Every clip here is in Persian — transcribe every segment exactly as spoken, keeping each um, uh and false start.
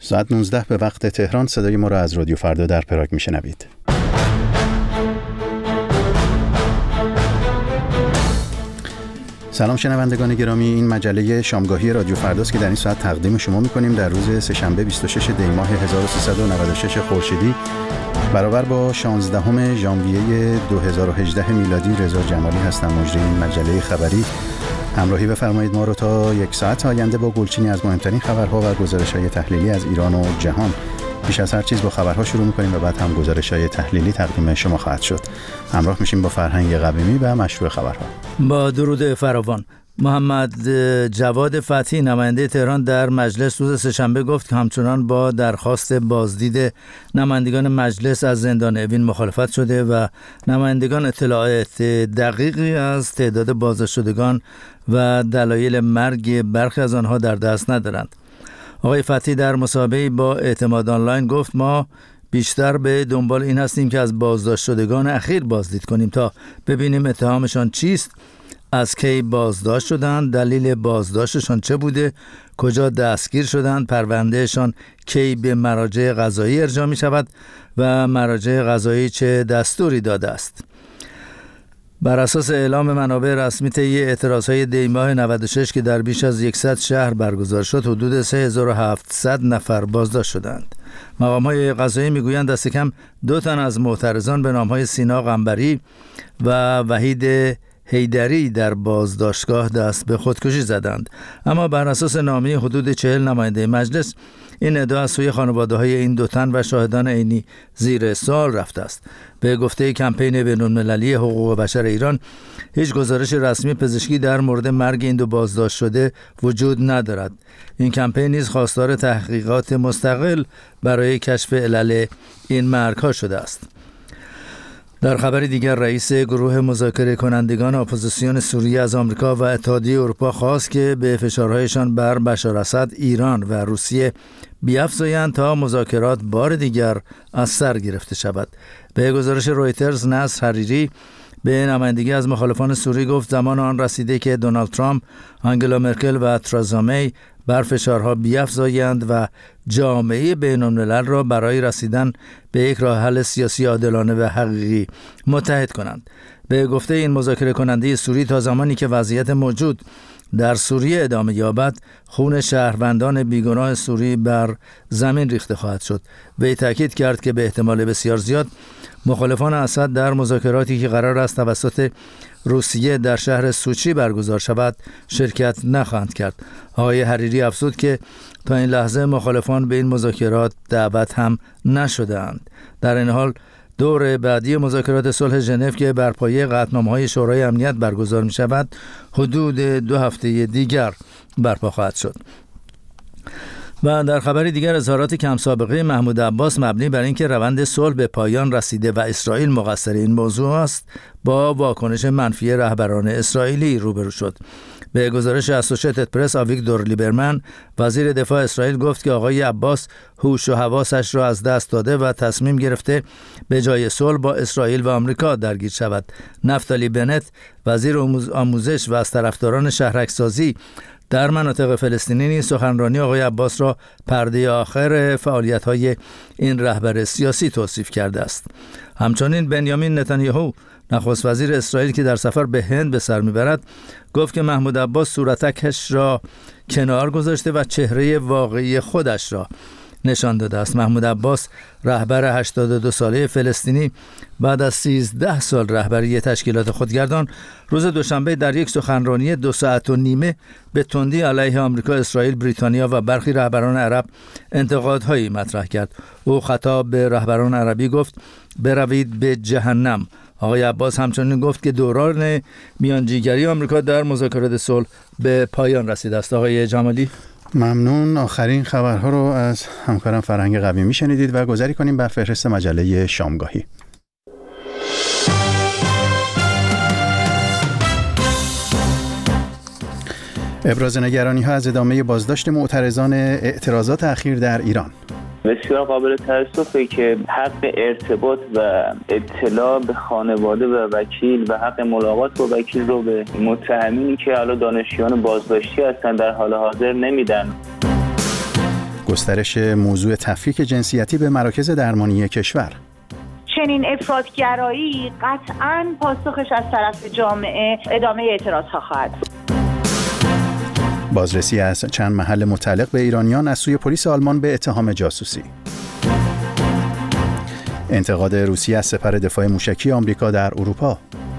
ساعت نوزده به وقت تهران صدای ما را از رادیو فردا در پراگ میشنوید. سلام شنوندگان گرامی، این مجله شامگاهی رادیو فرداست که در این ساعت تقدیم شما می‌کنیم در روز سه‌شنبه بیست و شش دی ماه هزار و سیصد و نود و شش خورشیدی برابر با شانزدهم ژانویه دو هزار و هجده میلادی. رضا جمالی هستم، مجری این مجله خبری. همراهی بفرمایید ما رو تا یک ساعت آینده با گلچینی از مهمترین خبرها و گزارش‌های تحلیلی از ایران و جهان. پیش از هر چیز با خبرها شروع می‌کنیم و بعد هم گزارش‌های تحلیلی تقدیم شما خواهد شد. همراه میشیم با فرهنگ قویمی و مشروع خبرها. با درود فراوان. محمد جواد فتحی نماینده تهران در مجلس روز سه‌شنبه گفت که همچنان با درخواست بازدید نمایندگان مجلس از زندان اوین مخالفت شده و نمایندگان اطلاعات دقیقی از تعداد بازداشت شدگان و دلایل مرگ برخی از آنها در دست ندارند. آقای فتحی در مصاحبه‌ای با اعتماد آنلاین گفت ما بیشتر به دنبال این هستیم که از بازداشت شدگان اخیر بازدید کنیم تا ببینیم اتهامشان چیست، از کی بازداشت شدند، دلیل بازداشتشان چه بوده، کجا دستگیر شدند، پروندهشان کی به مراجع قضایی ارجاع می شود و مراجع قضایی چه دستوری داده است. بر اساس اعلام منابع رسمی طی اعتراضهای دی ماه نود و شش که در بیش از صد شهر برگزار شد، حدود سه هزار و هفتصد نفر بازداشت شدند. مقام‌های قضایی میگویند دست کم دو تن از معترضان به نام‌های سینا قنبری و وحید حیدری در بازداشتگاه دست به خودکشی زدند. اما بر اساس نامه حدود چهل نماینده مجلس این ادعا از سوی خانواده‌های این دو تن و شاهدان عینی زیر سوال رفته است. به گفته کمپین بین‌المللی حقوق بشر ایران، هیچ گزارش رسمی پزشکی در مورد مرگ این دو بازداشت شده وجود ندارد. این کمپین نیز خواستار تحقیقات مستقل برای کشف علل این مرگ‌ها شده است. در خبر دیگر، رئیس گروه مذاکره کنندگان اپوزیسیون سوریه از آمریکا و اتحادیه اروپا خواست که به فشارهایشان بر بشار اسد، ایران و روسیه بیفزایند تا مذاکرات بار دیگر از سر گرفته شود. به گزارش رویترز، نصر حریری به نمایندگی از مخالفان سوری گفت زمان آن رسیده که دونالد ترامپ، آنگلا مرکل و ترزا می بر فشارها بیفزایند و جامعه بین‌الملل را برای رسیدن به یک راه حل سیاسی عادلانه و حقیقی متحد کنند. به گفته این مذاکره کننده سوری، تا زمانی که وضعیت موجود در سوریه ادامه یابد، خون شهروندان بیگناه سوری بر زمین ریخته خواهد شد. وی تاکید کرد که به احتمال بسیار زیاد مخالفان اسد در مذاکراتی که قرار است توسط روسیه در شهر سوچی برگزار شود شرکت نخواهند کرد. آقای حریری افزود که تا این لحظه مخالفان به این مذاکرات دعوت هم نشده‌اند. در این حال دور بعدی مذاکرات صلح ژنو که بر پایه قطعنامه‌های شورای امنیت برگزار می شود، حدود دو هفته دیگر برپا خواهد شد. و در خبری دیگر، اظهارات کم سابقه محمود عباس مبنی بر اینکه روند صلح به پایان رسیده و اسرائیل مقصر این موضوع است، با واکنش منفی رهبران اسرائیلی روبرو شد. به گزارش اسوشیتد پرس، آویگدور لیبرمن، وزیر دفاع اسرائیل، گفت که آقای عباس هوش و حواسش را از دست داده و تصمیم گرفته به جای صلح با اسرائیل و آمریکا درگیر شود. نفتالی بنت، وزیر آموزش و از طرفداران شهرک‌سازی در مناطق فلسطینی، نیز سخنرانی آقای عباس را پرده آخر فعالیت‌های این رهبر سیاسی توصیف کرده است. همچنین بنیامین نتانیاهو، نخست وزیر اسرائیل که در سفر به هند به سر میبرد، گفت که محمود عباس صورتکش را کنار گذاشته و چهره واقعی خودش را نشان داده است. محمود عباس، رهبر هشتاد و دو ساله فلسطینی، بعد از سیزده سال رهبری تشکیلات خودگردان، روز دوشنبه در یک سخنرانی دو ساعت و نیمه به تندی علیه آمریکا، اسرائیل، بریتانیا و برخی رهبران عرب انتقادهایی مطرح کرد. او خطاب به رهبران عربی گفت بروید به جهنم. آقای عباس همچنین گفت که دوران میانجیگری آمریکا در مذاکرات صلح به پایان رسیده است. آقای جمالی، ممنون. آخرین خبرها رو از همکارم فرهنگ قویمی شنیدید و گذاری کنیم بر فهرست مجله شامگاهی. ابراز نگرانی ها از ادامه بازداشت معترضان اعتراضات اخیر در ایران. بسیار قابل تأسفه که حق ارتباط و اطلاع به خانواده و وکیل و حق ملاقات با وکیل رو به متهمینی که حالا دانشجویان بازداشتی هستن در حال حاضر نمیدن. گسترش موضوع تفکیک جنسیتی به مراکز درمانی کشور. چنین افراط‌گرایی قطعاً پاسخش از طرف جامعه ادامه اعتراضها خواهد بود. بازرسی از چند محل متعلق به ایرانیان از سوی پلیس آلمان به اتهام جاسوسی. انتقاد روسیه از سپر دفاع موشکی آمریکا در اروپا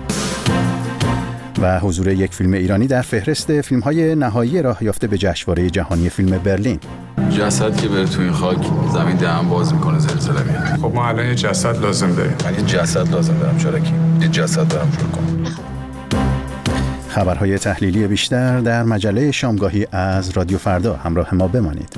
و حضور یک فیلم ایرانی در فهرست فیلم‌های نهایی راه یافته به جشنواره جهانی فیلم برلین. جسد که بره تو این خاک زمین دهن باز میکنه، زلزله میاد. خب ما الان یه جسد لازم داریم. من یه جسد لازم دارم. چرا کی؟ یه جسد دارم جور کنم. خبرهای تحلیلی بیشتر در مجله شامگاهی از رادیو فردا. همراه ما بمانید.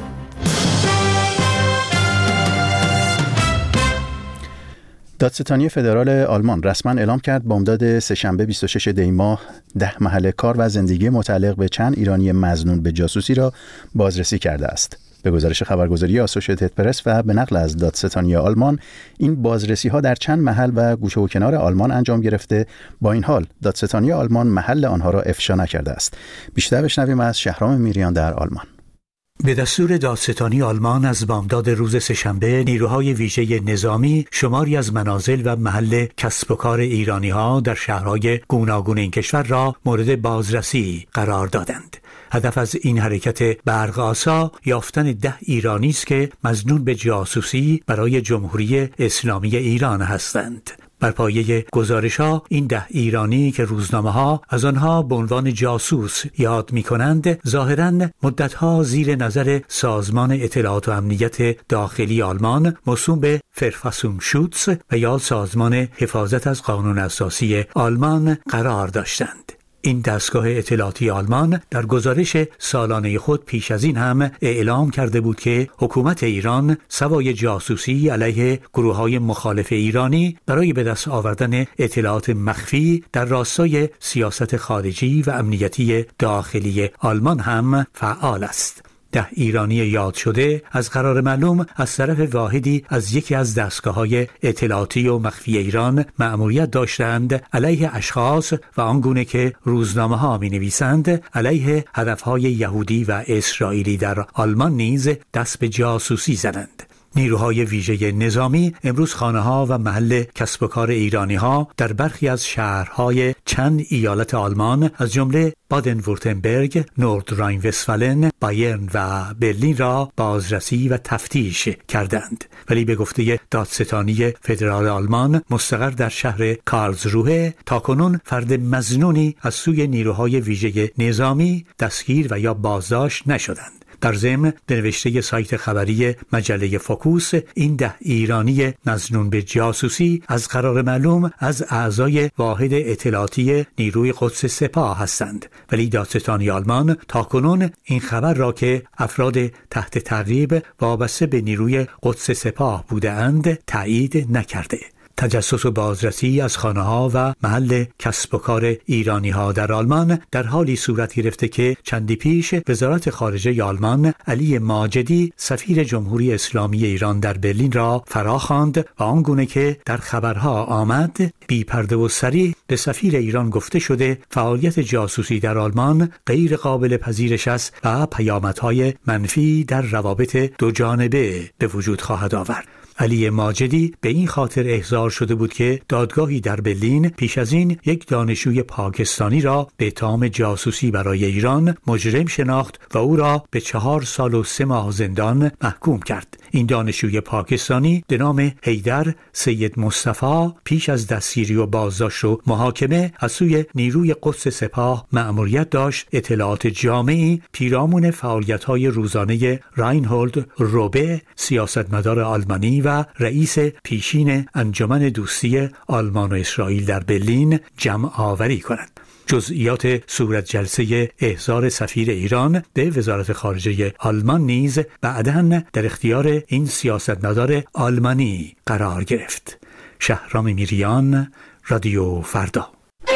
دادستانی فدرال آلمان رسما اعلام کرد بامداد سه‌شنبه بیست و شش دی ماه ده محل کار و زندگی متعلق به چند ایرانی مظنون به جاسوسی را بازرسی کرده است. به گزارش خبرگزاری آسوشییتد پرس و به نقل از دادستانی آلمان، این بازرسی ها در چند محل و گوشه و کنار آلمان انجام گرفته. با این حال دادستانی آلمان محل آنها را افشا نکرده است. بیشتر بشنویم از شهرام میریان در آلمان. به دستور دادستانی آلمان از بامداد روز سه‌شنبه، نیروهای ویژه نظامی شماری از منازل و محل کسب و کار ایرانی‌ها در شهرهای گوناگون این کشور را مورد بازرسی قرار دادند. هدف از این حرکت برق‌آسا یافتن ده ایرانی است که مظنون به جاسوسی برای جمهوری اسلامی ایران هستند. بر پایه گزارش‌ها این ده ایرانی که روزنامه‌ها از آنها به عنوان جاسوس یاد می‌کنند، ظاهراً مدت‌ها زیر نظر سازمان اطلاعات و امنیت داخلی آلمان موسوم به فرفاسونشوتس و یا سازمان حفاظت از قانون اساسی آلمان قرار داشتند. این دستگاه اطلاعاتی آلمان در گزارش سالانه خود پیش از این هم اعلام کرده بود که حکومت ایران سوای جاسوسی علیه گروه‌های مخالف ایرانی برای به دست آوردن اطلاعات مخفی در راستای سیاست خارجی و امنیتی داخلی آلمان هم فعال است. ده ایرانی یاد شده از قرار معلوم از طرف واحدی از یکی از دستگاه‌های اطلاعاتی و مخفی ایران مأموریت داشتند علیه اشخاص و آنگونه که روزنامه‌ها می‌نویسند علیه هدف‌های یهودی و اسرائیلی در آلمان نیز دست به جاسوسی زدند. نیروهای ویژه نظامی امروز خانه‌ها و محل کسب و کار ایرانی‌ها در برخی از شهرهای چند ایالت آلمان از جمله بادن وورتنبرگ، نوردراین وستفالن، بایرن و برلین را بازرسی و تفتیش کردند. ولی به گفته دادستانی فدرال آلمان مستقر در شهر کارلسروه، تاکنون فرد مظنونی از سوی نیروهای ویژه نظامی دستگیر و یا بازداشت نشدند. در ضمن به نوشته سایت خبری مجله فوکوس، این ده ایرانی مظنون به جاسوسی از قرار معلوم از اعضای واحد اطلاعاتی نیروی قدس سپاه هستند، ولی دادستانی آلمان تاکنون این خبر را که افراد تحت تعقیب وابسته به نیروی قدس سپاه بودند تایید نکرده. تجسس و بازرسی از خانه‌ها و محل کسب و کار ایرانی‌ها در آلمان در حالی صورت گرفته که چندی پیش وزارت خارجه آلمان علی ماجدی سفیر جمهوری اسلامی ایران در برلین را فراخواند و آنگونه که در خبرها آمد بی پرده و صریح به سفیر ایران گفته شده فعالیت جاسوسی در آلمان غیر قابل پذیرش است و پیامدهای منفی در روابط دو جانبه به وجود خواهد آورد. علی ماجدی به این خاطر احضار شده بود که دادگاهی در برلین پیش از این یک دانشجوی پاکستانی را به اتهام جاسوسی برای ایران مجرم شناخت و او را به چهار سال و سه ماه زندان محکوم کرد. این دانشجوی پاکستانی به نام حیدر سید مصطفی پیش از دستگیری و بازداشت و محاکمه از سوی نیروی قدس سپاه مأموریت داشت اطلاعات جامعی پیرامون فعالیت‌های روزانه راینهولد روبه، سیاستمدار آلمانی و رئیس پیشین انجمن دوستی آلمان و اسرائیل در برلین جمع آوری کند. جزئیات صورت جلسه احضار سفیر ایران به وزارت خارجه آلمان نیز بعداً در اختیار این سیاستمدار آلمانی قرار گرفت. شهرام میریان، رادیو فردا.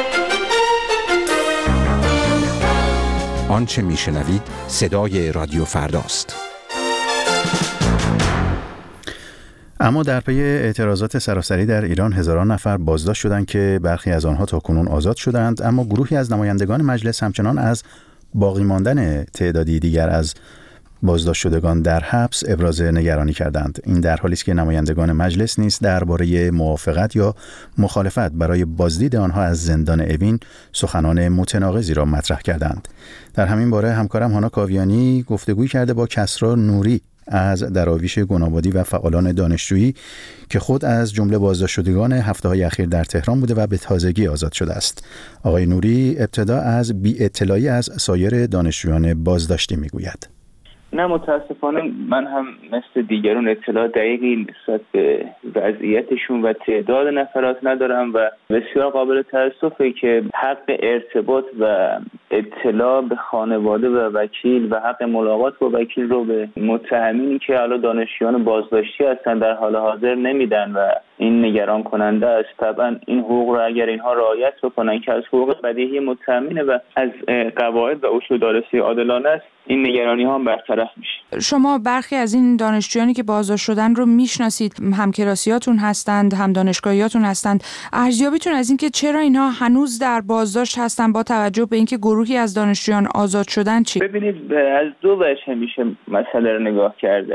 آنچه میشنوید صدای رادیو فرداست. اما در پی اعتراضات سراسری در ایران هزاران نفر بازداشت شدند که برخی از آنها تاکنون آزاد شدند، اما گروهی از نمایندگان مجلس همچنان از باقی ماندن تعدادی دیگر از بازداشت شدگان در حبس ابراز نگرانی کردند. این در حالی است که نمایندگان مجلس نیز درباره موافقت یا مخالفت برای بازدید آنها از زندان اوین سخنان متناقضی را مطرح کردند. در همین باره همکارم هانا کاویانی گفتگوی کرده با کسری نوری از دراویش گنابادی و فعالان دانشجویی که خود از جمله بازداشت شدگان هفته‌های اخیر در تهران بوده و به تازگی آزاد شده است. آقای نوری ابتدا از بی اطلاعی از سایر دانشجویان بازداشتی میگوید. نه، متاسفانه من هم مثل دیگران اطلاع دقیقی نسبت به وضعیتشون و تعداد نفرات ندارم و بسیار قابل تأسفه که حق ارتباط و اطلاع به خانواده و وکیل و حق ملاقات با وکیل رو به متهمینی که حالا دانشجویان بازداشتی هستن در حال حاضر نمیدن و این نگران کننده است. طبعا این حقوق رو اگر اینها رعایت بکنن که از حقوق بدیهی متهمینه و از قواعد و اصول دادرسی عادلانه است، این نگرانی ها هم برطرف میشه. شما برخی از این دانشجویانی که بازداشت شدن رو میشناسید، همکلاسیاتون هستند، هم دانشگاهیاتون هستند. ارزیابیتون از این که چرا اینها هنوز در بازداشت هستن با توجه به اینکه گروهی از دانشجویان آزاد شدن چی؟ ببینید، از دو وجه میشه مسئله رو نگاه کرد.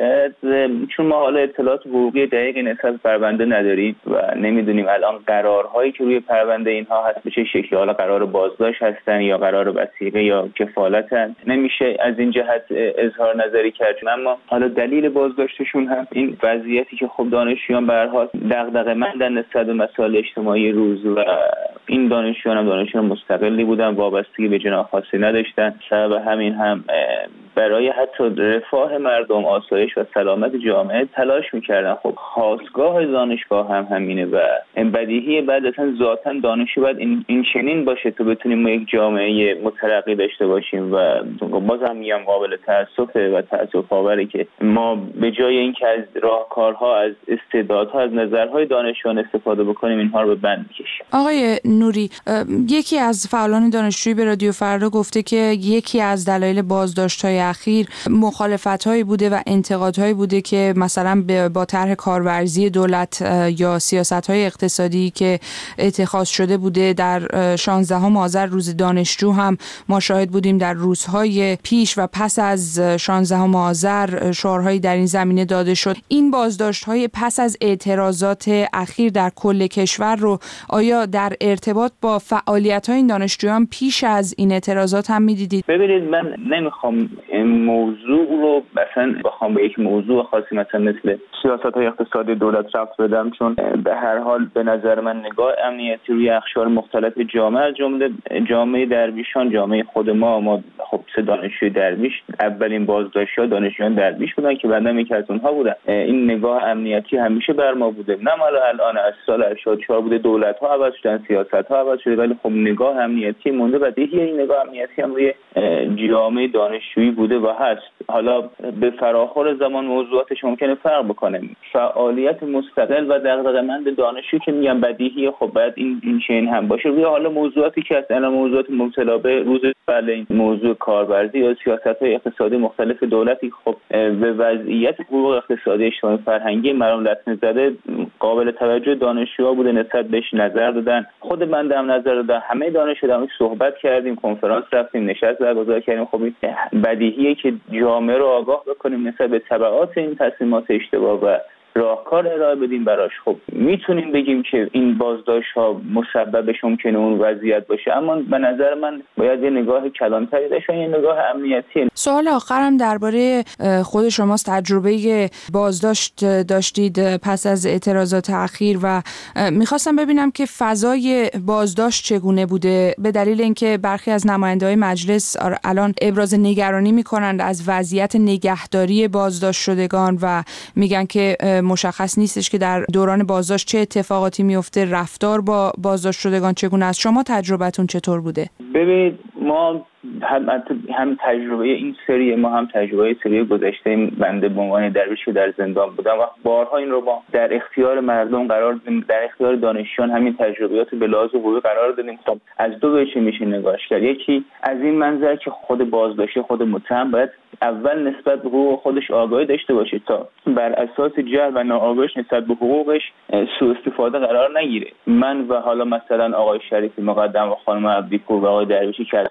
چون ما حالا اطلاعات حقوقی دقیقی نسبت پرونده نداریم و نمیدونیم الان قرارهایی که روی پرونده اینها هست به چه شکلی، حالا قرار بازداشت هستن یا قرار وثیقه یا کفالتن، نمیشه از این جهت اظهار نظری کرد. اما حالا دلیل بازداشتشون هم این وضعیتی که خب دانشجویان به هر حال دغدغه‌مندن نسبت به مسائل اجتماعی روز و این دانشجویان هم دانشجویان مستقلی بودن، وابستگی به جناح خاصی نداشتن. سبب همین هم برای حتی رفاه مردم، آسایش و سلامت جامعه تلاش میکردن. خب خاستگاه دانشگاه هم همینه و بدیهیه بعد اصلا ذاتاً دانشجو باید این این چنین باشه تا بتونیم ما یک جامعه مترقی داشته باشیم و بازم میگم قابل تأسفه و تأسف آوره که ما به جای اینکه از راهکارها، از استعدادها، از نظرهای دانشجویان استفاده بکنیم اینها رو به بند می‌کشیم. آقای نوری، یکی از فعالان دانشجویی به رادیو فردا گفته که یکی از دلایل بازداشت‌های اخیر مخالفت‌هایی بوده و انتقادهایی بوده که مثلا با طرح کارورزی دولت یا سیاست‌های اقتصادی که اتخاذ شده بوده. در شانزدهم آذر روز دانشجو هم ما شاهد بودیم در روزهای پیش و پس از شانزدهم آذر شعارهایی در این زمینه داده شد. این بازداشت‌های پس از اعتراضات اخیر در کل کشور رو آیا در ارتباط با فعالیت‌های این دانشجویان پیش از این اعتراضات هم می‌دیدید؟ ببینید، من نمیخوام این موضوع رو مثلا بخوام به یک موضوع خاصی مثلا مثل سیاست‌های اقتصادی دولت ربط بدم، چون به هر حال به نظر من نگاه امنیتی روی اقشار مختلف جامعه، از جمله جامعه درویشان، جامعه خود ما ما خب سه دانشجوی درویش اولین بازداشت‌ها دانشجویان درویش بودن که بعداً یکی از اونها بودن. این نگاه امنیتی همیشه بر ما بوده، نه مال الان، از سال هشتاد و چهار بوده، دولت‌ها عوض شدن، سیاست‌ها عوض شده، ولی خب نگاه امنیتی مونده و دیگه این نگاه امنیتی هم روی جامعه دانشجویی بوده و هست. حالا به فراخور زمان موضوعاتش ممکنه فرق بکنه. فعالیت مستقل و دغدغه‌مند دانشجو که میگم بدیهیه، خب باید این این چنین هم باشه. روی حالا موضوعاتی که هست الان موضوعات مبتلا به روز بله این موضوع کارورزی یا سیاست‌های اقتصادی مختلف دولتی خب به وضعیت حقوق اقتصادی اجتماعی فرهنگی مردم لطمه زده قابل توجه دانشجوها بوده، نسبت بهش نظر دادن. خود من هم نظر دادم، همه دانشجوها صحبت کردیم، کنفرانس رفتیم، نشست برگزار کردیم. خب بدیهیه که جامعه رو آگاه بکنیم نسبت به تبعات این تصمیمات اشتباه و راهکار ارائه بدیم براش. خب میتونیم بگیم که این بازداشت‌ها مسببش ممکنه اون وضعیت باشه، اما به نظر من باید یه نگاه کلانتری داشته، یه نگاه امنیتی. سوال آخرم درباره خود شماست. تجربه بازداشت داشتید پس از اعتراضات اخیر و میخواستم ببینم که فضای بازداشت چگونه بوده، به دلیل اینکه برخی از نماینده‌های مجلس الان ابراز نگرانی میکنند از وضعیت نگهداری بازداشت شدگان و میگن که مشخص نیستش که در دوران بازداشت چه اتفاقاتی میفته، رفتار با بازداشت شدگان چگونه است. شما تجربتون چطور بوده؟ ببینید، ما هم هم تجربه این سری ما هم تجربه سری گذشته بنده به عنوان درویش در زندان بودم و بارها این رو با در اختیار مردم قرار دادیم، در اختیار دانشجویان همین تجربیات به لحاظ حقوقی قرار دادیم. خب از دو وجه میشه نگاهش کرد. یکی از این منظر که خود بازداشت خود متهم باید اول نسبت به حقوق خودش آگاهی داشته باشه تا بر اساس جهل و ناآگاهیش نسبت به حقوقش سوء استفاده قرار نگیره. من و حالا مثلا آقای شریفی مقدم و خانم عبدی‌پور و آقای درویشی که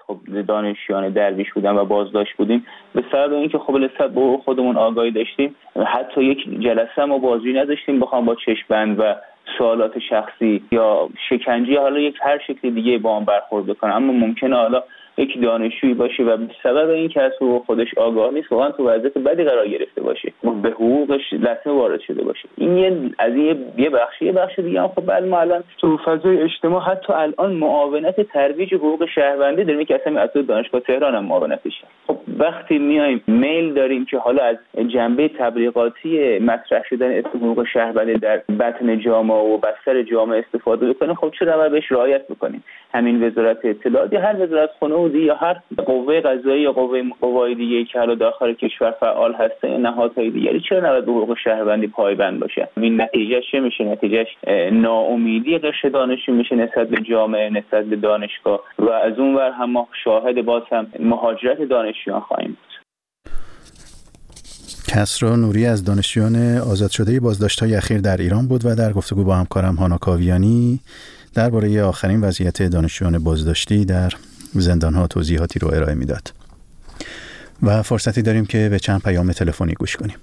خب دانشجویان درویش بودن و بازداشت بودیم، به سبب اینکه خب نسبت به خودمون آگاهی داشتیم حتی یک جلسه ما بازی نداشتیم بخوام با چشم‌بند و سوالات شخصی یا شکنجه حالا یک هر شکل دیگه با هم برخورد بکنن. اما ممکنه حالا یک دانشجویی باشه و به سبب اینکه از حقوق خودش آگاه نیست واقعا تو وضعیت بدی قرار گرفته باشه، به حقوقش لطمه وارد شده باشه. این یه از این یه بخش یه بخش دیگه هم خب الان الان تو فضای اجتماع حتی الان معاونت ترویج حقوق شهروندی داریم که اصلا از دانشگاه تهران هم معاونتش. خب وقتی میایم میل داریم که حالا از جنبه تبلیغاتی مطرح شدن اسم حقوق شهروندی در بطن جامعه و بستر جامعه استفاده بکنیم، خب چرا نباید بهش رعایت بکنیم؟ همین وزارت اطلاعات یا هر وزارت خانواده یا هر قوه قضایی یا قوه قوای دیگه که حالا داخل کشور فعال هسته یا نهادهای دیگری چرا نباید به حقوق شهروندی پایبند باشه؟ این نتیجهش چه میشه؟ نتیجهش ناامیدی قشر دانشجو میشه نسبت به جامعه، نسبت به دانشگاه و از اون ور هم ما شاهد باز هم مهاجرت دانشجویان خواهیم بود. کسری نوری از دانشجویان آزاد شده بازداشت‌های اخیر در ایران بود و در گفتگو با همکارم هانا کاویانی درباره آخرین وضعیت دانشجویان بازداشتی در زندان‌ها توضیحاتی رو ارائه میداد. و فرصتی داریم که به چند پیام تلفنی گوش کنیم.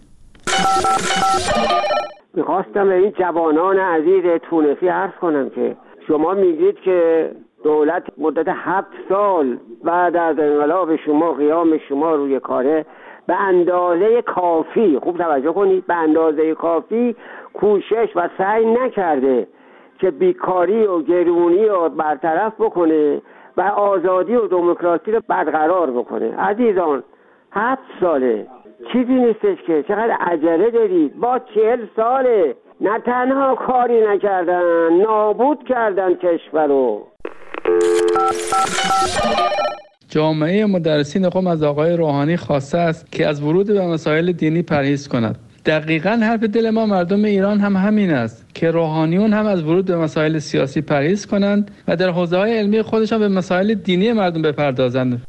میخواستم به این جوانان عزیز تونسی عرض کنم که شما میگید که دولت مدت هفت سال بعد از انقلاب شما قیام شما روی کاره به اندازه کافی، خوب توجه کنید، به اندازه کافی کوشش و سعی نکرده که بیکاری و گرونی رو برطرف بکنه و آزادی و دموکراسی رو برقرار بکنه. عزیزان هفت ساله چیزی نیستش که چقدر عجله دارید. با چهل ساله نه تنها کاری نکردن، نابود کردن کشور رو. جامعه مدرسین قم از آقای روحانی خواسته است که از ورود به مسائل دینی پرهیز کند. دقیقاً حرف دل ما مردم ایران هم همین است که روحانیون هم از ورود به مسائل سیاسی پرهیز کنند و در حوزه‌های علمی خودشان به مسائل دینی مردم بپردازند.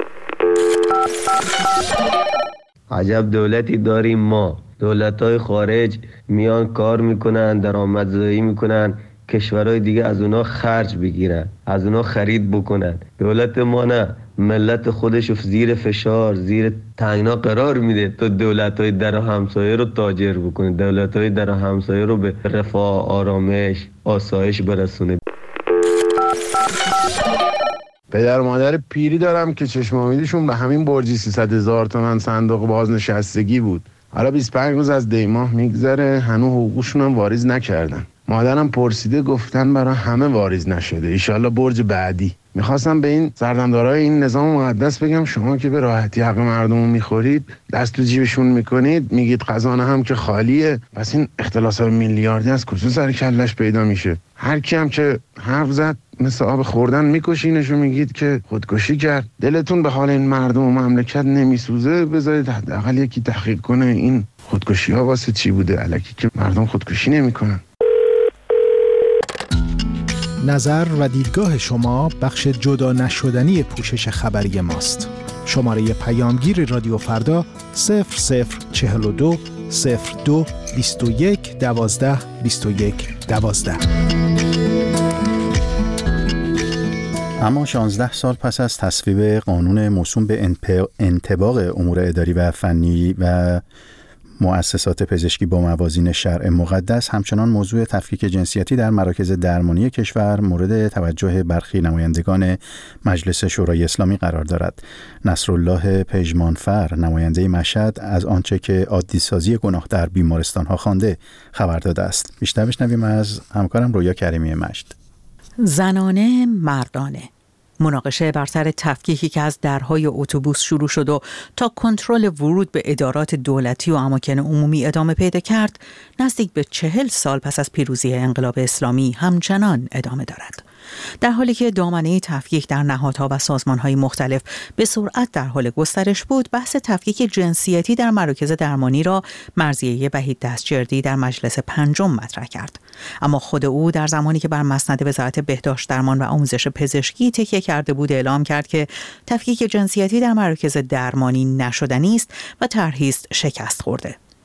عجب دولتی داریم ما. دولت‌های خارج میان کار میکنن، درآمدزایی میکنن، کشورهای دیگه از اونا خرج بگیرن، از اونا خرید بکنن. دولت ما نه، ملت خودشو زیر فشار، زیر تنگنا قرار میده تا دولت‌های در همسایه رو تاجر بکنه، دولت‌های در همسایه رو به رفاه، آرامش، آسایش برسونه. پدر و مادر پیری دارم که چشم امیدشون به همین برجی سیصد هزار تومان صندوق بازنشستگی بود. حالا بیست و پنج روز از دی ماه میگذره هنوز حقوقشون هم واریز نکردن. مادرم پرسیده گفتن برای همه واریز نشده، ایشالله برج بعدی. میخواستم به این سردمدارای این نظام مقدس بگم شما که به راحتی حق مردمو میخورید، دست تو جیبشون میکنید، میگید خزانه هم که خالیه، پس این اختلاسات میلیاردی از کجا سر کلش پیدا میشه؟ هر کی هم که حرف زد مثل آب خوردن میکشینش و میگید که خودکشی کرد. دلتون به حال این مردم و مملکت نمیسوزه؟ بذارید حداقل یکی تحقیق کنه این خودکشی ها واسه چی بوده، الکی که مردم خودکشی نمیکنن. نظر و دیدگاه شما بخش جدا نشدنی پوشش خبری ماست. شماره پیامگیر رادیو فردا صفر صفر چهل و دو صفر دو بیست و یک دوازده بیست و یک دوازده. اما شانزده سال پس از تصویب قانون موسوم به انطباق امور اداری و فنی و مؤسسات پزشکی با موازین شرع مقدس، همچنان موضوع تفکیک جنسیتی در مراکز درمانی کشور مورد توجه برخی نمایندگان مجلس شورای اسلامی قرار دارد. نصرالله پژمانفر نماینده مشهد از آنچه که عادی سازی گناه در بیمارستان‌ها خوانده خبر داده است. بیشتر بشنویم از همکارم رویا کریمی مجد. زنانه مردانه، مناقشه بر سر تفکیکی که از درهای اتوبوس شروع شد و تا کنترل ورود به ادارات دولتی و اماکن عمومی ادامه پیدا کرد، نزدیک به چهل سال پس از پیروزی انقلاب اسلامی همچنان ادامه دارد. در حالی که دامنه تفکیک در نهادها و سازمانهای مختلف به سرعت در حال گسترش بود، بحث تفکیک جنسیتی در مراکز درمانی را مرضیه وحید دستجردی در مجلس پنجم مطرح کرد. اما خود او در زمانی که بر مسند وزارت بهداشت درمان و آموزش پزشکی تکیه کرده بود اعلام کرد که تفکیک جنسیتی در مراکز درمانی نشدنی است و طرحی است شکست خورده.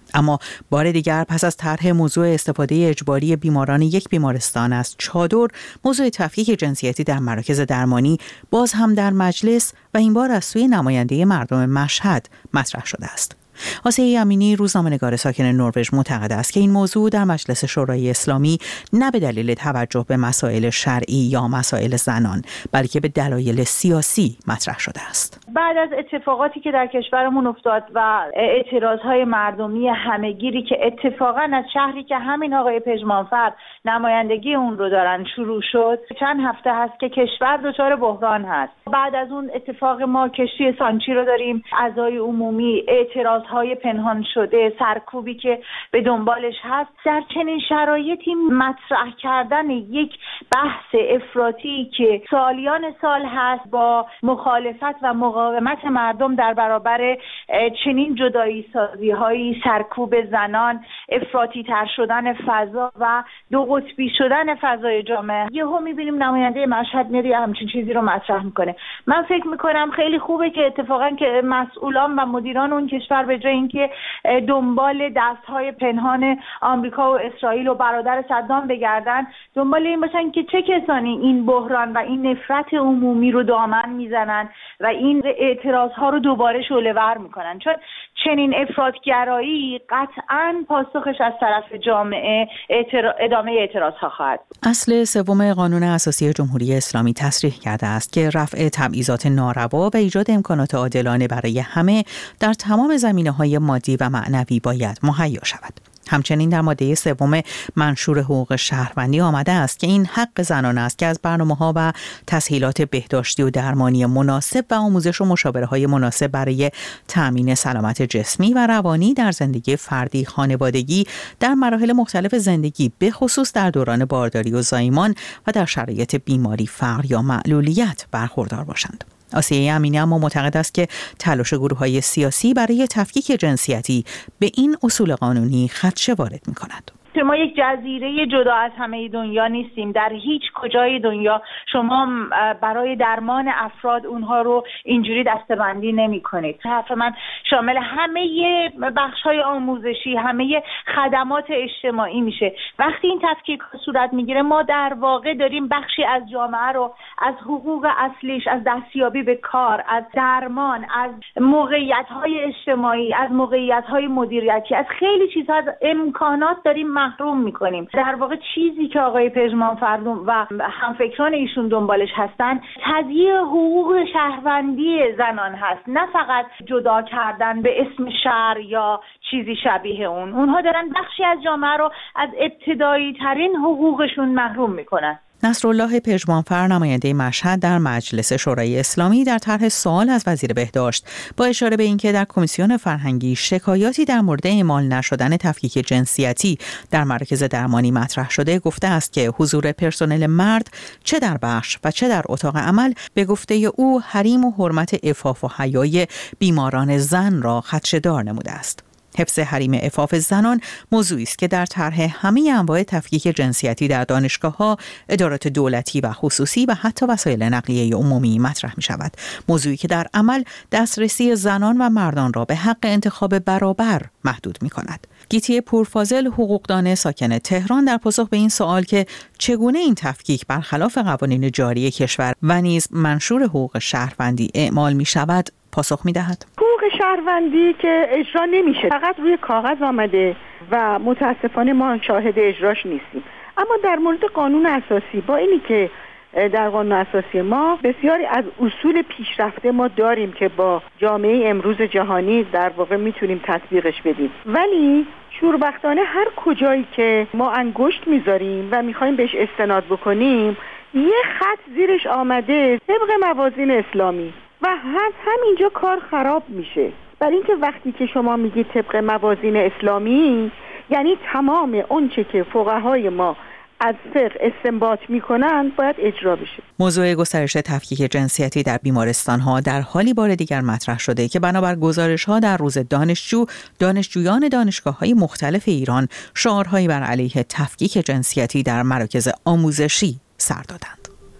اما بار دیگر پس از طرح موضوع استفاده اجباری بیماران یک بیمارستان از چادر، موضوع تفکیک جنسیتی در مراکز درمانی باز هم در مجلس و این بار از سوی نماینده مردم مشهد مطرح شده است. آسیه امینی روزنامه‌نگار ساکن نروژ معتقد است که این موضوع در مجلس شورای اسلامی نه به دلیل توجه به مسائل شرعی یا مسائل زنان، بلکه به دلایل سیاسی مطرح شده است. بعد از اتفاقاتی که در کشورمون افتاد و اعتراضهای مردمی همه‌گیری که اتفاقا از شهری که همین آقای پژمانفر نمایندگی اون رو دارن شروع شد، چند هفته هست که کشور دچار بحران هست. بعد از اون اتفاق ما کشتی سانچی رو داریم، اعضای عمومی اعتراض های پنهان شده، سرکوبی که به دنبالش هست. در چنین شرایطی مطرح کردن یک بحث افراطی که سالیان سال هست با مخالفت و مقاومت مردم در برابر چنین جدایی سازی های، سرکوب زنان، افراطی تر شدن فضا و دو قطبی شدن فضای جامعه، یهو میبینیم نماینده مشهد میاد همچین چیزی رو مطرح میکنه. من فکر میکنم خیلی خوبه که اتفاقا که مسئولان و مدیران اون کشور به جای اینکه دنبال دست‌های پنهان آمریکا و اسرائیل و برادر صدام بگردن، دنبال این باشن که چه کسانی این بحران و این نفرت عمومی رو دامن میزنن و این اعتراض‌ها رو دوباره شعله‌ور میکنن، چون چنین افراط‌گرایی قطعاً پاسخش از طرف جامعه اعتراض، ادامه اعتراض‌ها خواهد. اصل سوم قانون اساسی جمهوری اسلامی تصریح کرده است که رفع تبعیضات ناروا و ایجاد امکانات عادلانه برای همه در تمام زمینه‌های مادی و معنوی باید مهیا شود. همچنین در ماده سوم منشور حقوق شهروندی آمده است که این حق زنان است که از برنامه‌ها و تسهیلات بهداشتی و درمانی مناسب و آموزش و مشاوره‌های مناسب برای تأمین سلامت جسمی و روانی در زندگی فردی، خانوادگی، در مراحل مختلف زندگی، به خصوص در دوران بارداری و زایمان و در شرایط بیماری، فقر یا معلولیت برخوردار باشند. آسیه امینی اما معتقد است که تلاش گروه‌های سیاسی برای تفکیک جنسیتی به این اصول قانونی خدشه وارد می‌کند. ما یک جزیره جدا از همه دنیا نیستیم. در هیچ کجای دنیا شما برای درمان افراد اونها رو اینجوری دسته‌بندی نمی‌کنید. حرف من شامل همه بخش‌های آموزشی، همه خدمات اجتماعی میشه. وقتی این تفکیک صورت میگیره، ما در واقع داریم بخشی از جامعه رو از حقوق اصلیش، از دستیابی به کار، از درمان، از موقعیت‌های اجتماعی، از موقعیت‌های مدیریتی، از خیلی چیزها، از امکانات داریم محروم میکنیم. در واقع چیزی که آقای پژمانفر و همفکران ایشون دنبالش هستن تضییع حقوق شهروندی زنان هست، نه فقط جدا کردن به اسم شهر یا چیزی شبیه اون. اونها دارن بخشی از جامعه رو از ابتدایی ترین حقوقشون محروم میکنن. نصرالله پژمانفر نماینده مشهد در مجلس شورای اسلامی در طرح سوال از وزیر بهداشت با اشاره به اینکه در کمیسیون فرهنگی شکایاتی در مورد اعمال نشدن تفکیک جنسیتی در مراکز درمانی مطرح شده، گفته است که حضور پرسنل مرد چه در بخش و چه در اتاق عمل به گفته او حریم و حرمت عفاف و حیای بیماران زن را خدشه‌دار نموده است. حفظ حریم عفاف زنان موضوعی است که در طرح همه انواع تفکیک جنسیتی در دانشگاه‌ها، ادارات دولتی و خصوصی و حتی وسایل نقلیه عمومی مطرح می شود. موضوعی که در عمل دسترسی زنان و مردان را به حق انتخاب برابر محدود می کند. گیتی پورفاضل، حقوقدان ساکن تهران، در پاسخ به این سوال که چگونه این تفکیک برخلاف قوانین جاری کشور و نیز منشور حقوق شهروندی اعمال می شود، پاسخ می دهد. حقوق شهروندی که اجرا نمیشه، فقط روی کاغذ آمده و متاسفانه ما شاهد اجراش نیستیم. اما در مورد قانون اساسی، با اینی که در قانون اساسی ما بسیاری از اصول پیشرفته ما داریم که با جامعه امروز جهانی در واقع میتونیم تطبیقش بدیم، ولی شوربختانه هر کجایی که ما انگشت میذاریم و میخوایم بهش استناد بکنیم، یه خط زیرش آمده طبق موازین اسلامی و از همینجا کار خراب میشه. برای اینکه وقتی که شما میگید طبق موازین اسلامی، یعنی تمام اونچه که فقهای ما از فقه استنباط میکنن باید اجرا بشه. موضوع گسترش تفکیک جنسیتی در بیمارستان‌ها در حالی بار دیگر مطرح شده که بنابر گزارش‌ها در روز دانشجو، دانشجویان دانشگاه‌های مختلف ایران شعارهایی بر علیه تفکیک جنسیتی در مراکز آموزشی سر دادند.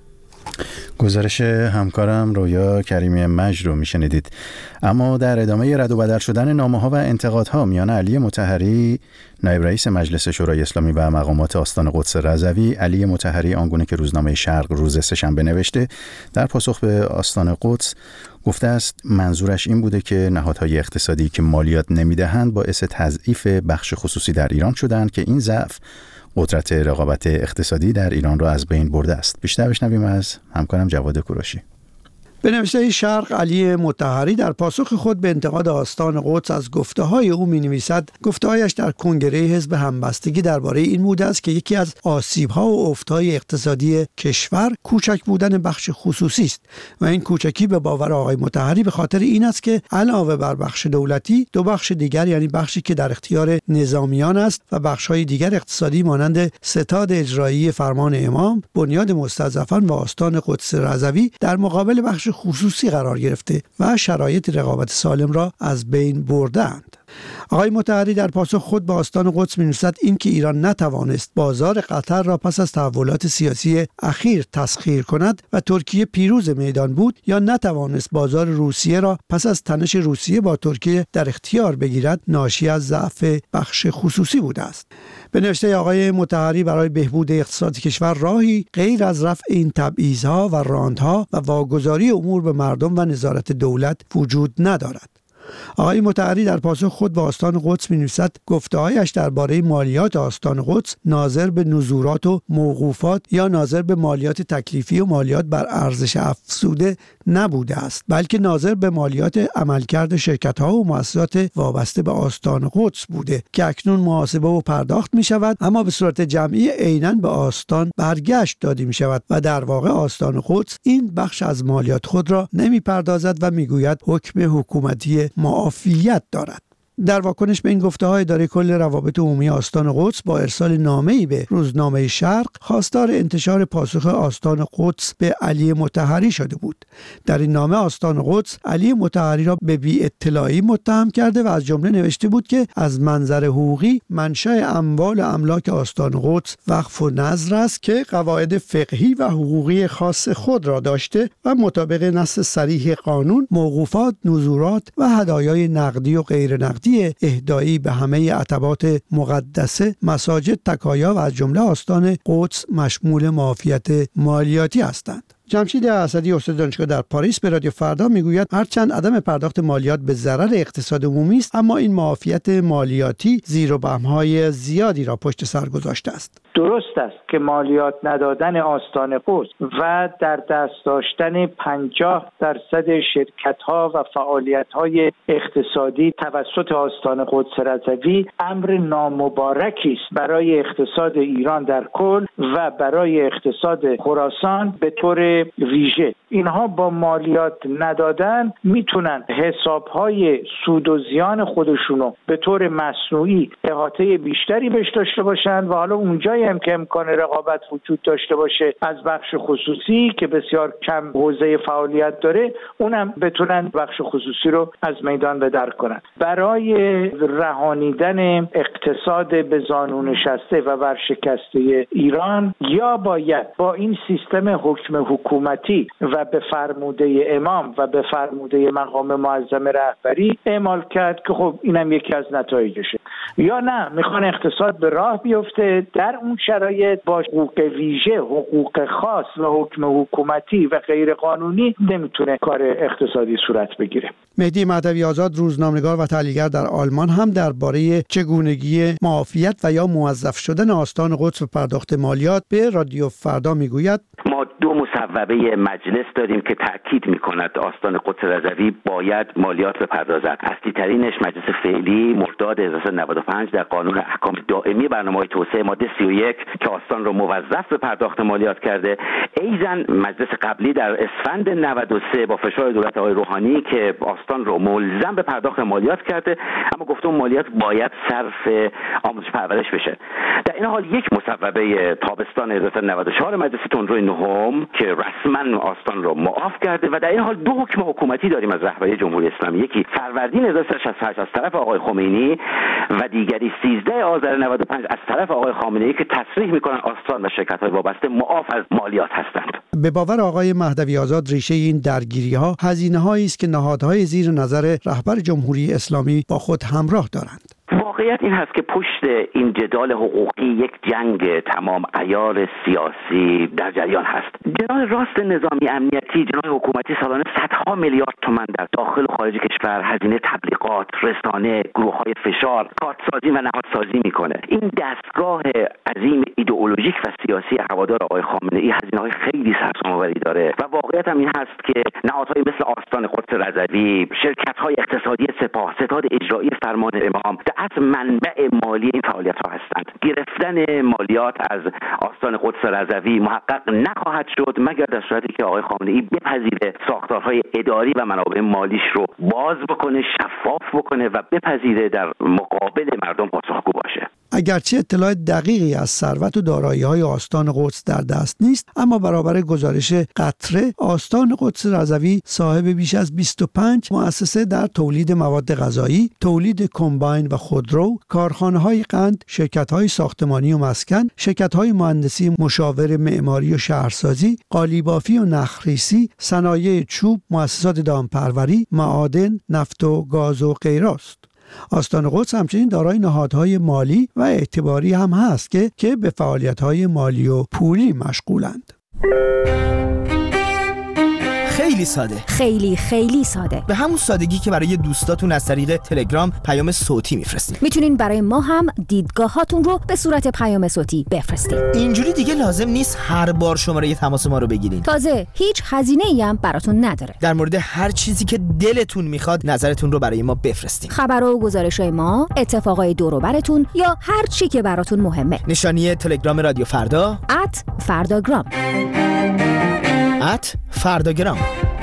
گزارش همکارم رویا کریمی مجد رو میشنیدید. اما در ادامه رد و بدل شدن نامه‌ها و انتقادها میان علی مطهری نایب رئیس مجلس شورای اسلامی و مقامات آستان قدس رضوی، علی مطهری آنگونه که روزنامه شرق روز سه‌شنبه نوشته، در پاسخ به آستان قدس گفته است منظورش این بوده که نهادهای اقتصادی که مالیات نمیدهند باعث تضعیف بخش خصوصی در ایران شدند که این ضعف قدرت رقابت اقتصادی در ایران را از بین برده است. بیشتر بشنویم از همکارم جواد کوروشی. به نوشته شرق، علی مطهری در پاسخ خود به انتقاد آستان قدس از گفته‌های او می‌نویسد گفته‌هایش در کنگره حزب همبستگی درباره این بوده است که یکی از آسیب‌ها و افت‌های اقتصادی کشور کوچک بودن بخش خصوصی است و این کوچکی به باور آقای مطهری به خاطر این است که علاوه بر بخش دولتی، دو بخش دیگر یعنی بخشی که در اختیار نظامیان است و بخش‌های دیگر اقتصادی مانند ستاد اجرایی فرمان امام، بنیاد مستضعفان و آستان قدس رضوی در مقابل بخش خصوصی قرار گرفته و شرایط رقابت سالم را از بین بردند. آقای مطهری در پاسخ خود به آستان قدس می‌نویسد این که ایران نتوانست بازار قطر را پس از تحولات سیاسی اخیر تسخیر کند و ترکیه پیروز میدان بود، یا نتوانست بازار روسیه را پس از تنش روسیه با ترکیه در اختیار بگیرد، ناشی از ضعف بخش خصوصی بوده است. به نوشته آقای مطهری برای بهبود اقتصاد کشور راهی غیر از رفع این تبعیض‌ها و راندها و واگذاری امور به مردم و نظارت دولت وجود ندارد. آقای مطهری در پاسخ خود به آستان قدس می‌نویسد گفته‌هایش درباره مالیات آستان قدس ناظر به نزورات و موقوفات یا ناظر به مالیات تکلیفی و مالیات بر ارزش افزوده نبوده است، بلکه ناظر به مالیات عملکرد شرکت‌ها و مؤسسات وابسته به آستان قدس بوده که اکنون محاسبه و پرداخت می‌شود، اما به صورت جمعی عیناً به آستان برگشت داده می‌شود و در واقع آستان قدس این بخش از مالیات خود را نمی‌پردازد و می‌گوید حکم حکومتی معافیت دارد. در واکنش به این گفته‌های اداره کل روابط عمومی آستان قدس با ارسال نامه‌ای به روزنامه شرق خواستار انتشار پاسخ آستان قدس به علی مطهری شده بود. در این نامه آستان قدس علی مطهری را به بی‌اطلاعی متهم کرده و از جمله نوشته بود که از منظر حقوقی منشأ اموال و املاک آستان قدس وقف و نذر است که قواعد فقهی و حقوقی خاص خود را داشته و مطابق نص صریح قانون موقوفات، نذورات و هدایای نقدی و غیر نقدی اهدایی به همه عتبات مقدسه، مساجد، تکایا و از جمله آستان قدس مشمول معافیت مالیاتی هستند. جمشید اسدی استاد دانشگاه در پاریس به رادیو فردا میگوید هرچند عدم پرداخت مالیات به ضرر اقتصاد عمومی است، اما این معافیت مالیاتی زیر و بم‌های زیادی را پشت سر گذاشته است. درست است که مالیات ندادن آستان قدس و در دست داشتن پنجاه درصد شرکت‌ها و فعالیت‌های اقتصادی توسط آستان قدس رضوی امر نامبارکی است برای اقتصاد ایران در کل و برای اقتصاد خراسان به طور ویژه. اینها با مالیات ندادن میتونن حساب‌های سود و زیان خودشونو به طور مصنوعی احاطه بیشتری بهش داشته باشن و حالا اونجایی هم که امکان رقابت وجود داشته باشه از بخش خصوصی که بسیار کم حوزه فعالیت داره، اونم بتونن بخش خصوصی رو از میدان به در کنن. برای رهانیدن اقتصاد به زانو نشسته و ورشکسته ایران یا باید با این سیستم حکم حکومتی و به فرموده امام و به فرموده مقام معظم رهبری اعمال کرد که خب اینم یکی از نتایجشه، یا نه میخوان اقتصاد به راه بیفته در اون شرایط با حقوق ویژه، حقوق خاص و حکم حکومتی و غیر قانونی نمیتونه کار اقتصادی صورت بگیره. مهدی مهدوی آزاد روزنامه‌نگار و تحلیلگر در آلمان هم درباره چگونگی معافیت و یا موظف شدن آستان قدس و پرداخت مالیات به رادیو فردا میگوید ما دو مصوبه مجلس داریم که تاکید میکند آستان قدس رضوی باید مالیات بپردازد. اصلی ترینش مجلس فعلی مرداد هزار و سیصد و نود و پنج در قانون احکام دائمی برنامه‌های توسعه ماده سی و یک که آستان را موظف به پرداخت مالیات کرده. ایزن مجلس قبلی در اسفند نود و سه با فشار دولت آقای روحانی که آستان را ملزم به پرداخت مالیات کرده، اما گفته اون مالیات باید صرف آموزش پرورش بشه. در این حال یک مصوبه تابستان هزار و سیصد و نود و چهار مجلس تندروی نهم که رسما آستان رو معاف کرده و در این حال دو حکم حکومتی داریم از رهبری جمهوری اسلامی، یکی فروردین هزار و سیصد و شصت و هشت از طرف آقای خمینی و دیگری سیزده آذر نود و پنج از طرف آقای خامنه‌ای که تصریح میکنن آستان و شرکت‌های وابسته معاف از مالیات هستند. به باور آقای مهدوی آزاد ریشه این درگیری‌ها هزینه‌هایی است که نهادهای زیر نظر رهبر جمهوری اسلامی با خود همراه دارند. واقعیت این هست که پشت این جدال حقوقی یک جنگ تمام عیار سیاسی در جریان هست. جناح راست نظامی امنیتی، جناح حکومتی سالانه صدها میلیارد تومان در داخل و خارج کشور هزینه تبلیغات، رسانه، گروه‌های فشار، کارتسازی و نهادسازی میکنه. این دستگاه عظیم ایدئولوژیک و سیاسی هوادار آقای خامنه‌ای هزینه‌های خیلی سرسام‌آوری داره و واقعیت هم این هست که نهادهای مثل آستان قدس رضوی، شرکت‌های اقتصادی سپاه، ستاد اجرایی فرمان امام از منبع مالی این فعالیت‌ها هستند. گرفتن مالیات از آستان قدس رضوی محقق نخواهد شد مگر در صورتی که آقای خامنه‌ای بپذیره ساختارهای اداری و منابع مالیش رو باز بکنه، شفاف بکنه و بپذیره در مقابل مردم پاسخگو باشه. اگرچه اطلاع دقیقی از ثروت و دارایی‌های آستان قدس در دست نیست، اما برابر گزارش قطره، آستان قدس رضوی صاحب بیش از بیست و پنج مؤسسه در تولید مواد غذایی، تولید کمباین و خودرو، کارخانه‌های قند، شرکت‌های ساختمانی و مسکن، شرکت‌های مهندسی مشاور معماری و شهرسازی، قالیبافی و نخریسی، صنایع چوب، مؤسسات دامپروری، معادن، نفت و گاز و غیره است. آستان قدس همچنین دارای نهادهای مالی و اعتباری هم هست که که به فعالیت‌های مالی و پولی مشغولند. خیلی ساده، خیلی خیلی ساده، به همون سادگی که برای دوستاتون از طریق تلگرام پیام صوتی میفرستید. میتونین برای ما هم دیدگاهاتون رو به صورت پیام صوتی بفرستید. اینجوری دیگه لازم نیست هر بار شماره تماس ما رو بگیرین. تازه هیچ هزینه‌ای هم براتون نداره. در مورد هر چیزی که دلتون میخواد نظرتون رو برای ما بفرستین. خبرها و گزارش‌های ما، اتفاقای دور و براتون یا هر چی که براتون مهمه. نشانی تلگرام رادیو فردا ات فرداگرام ات فرداگرام.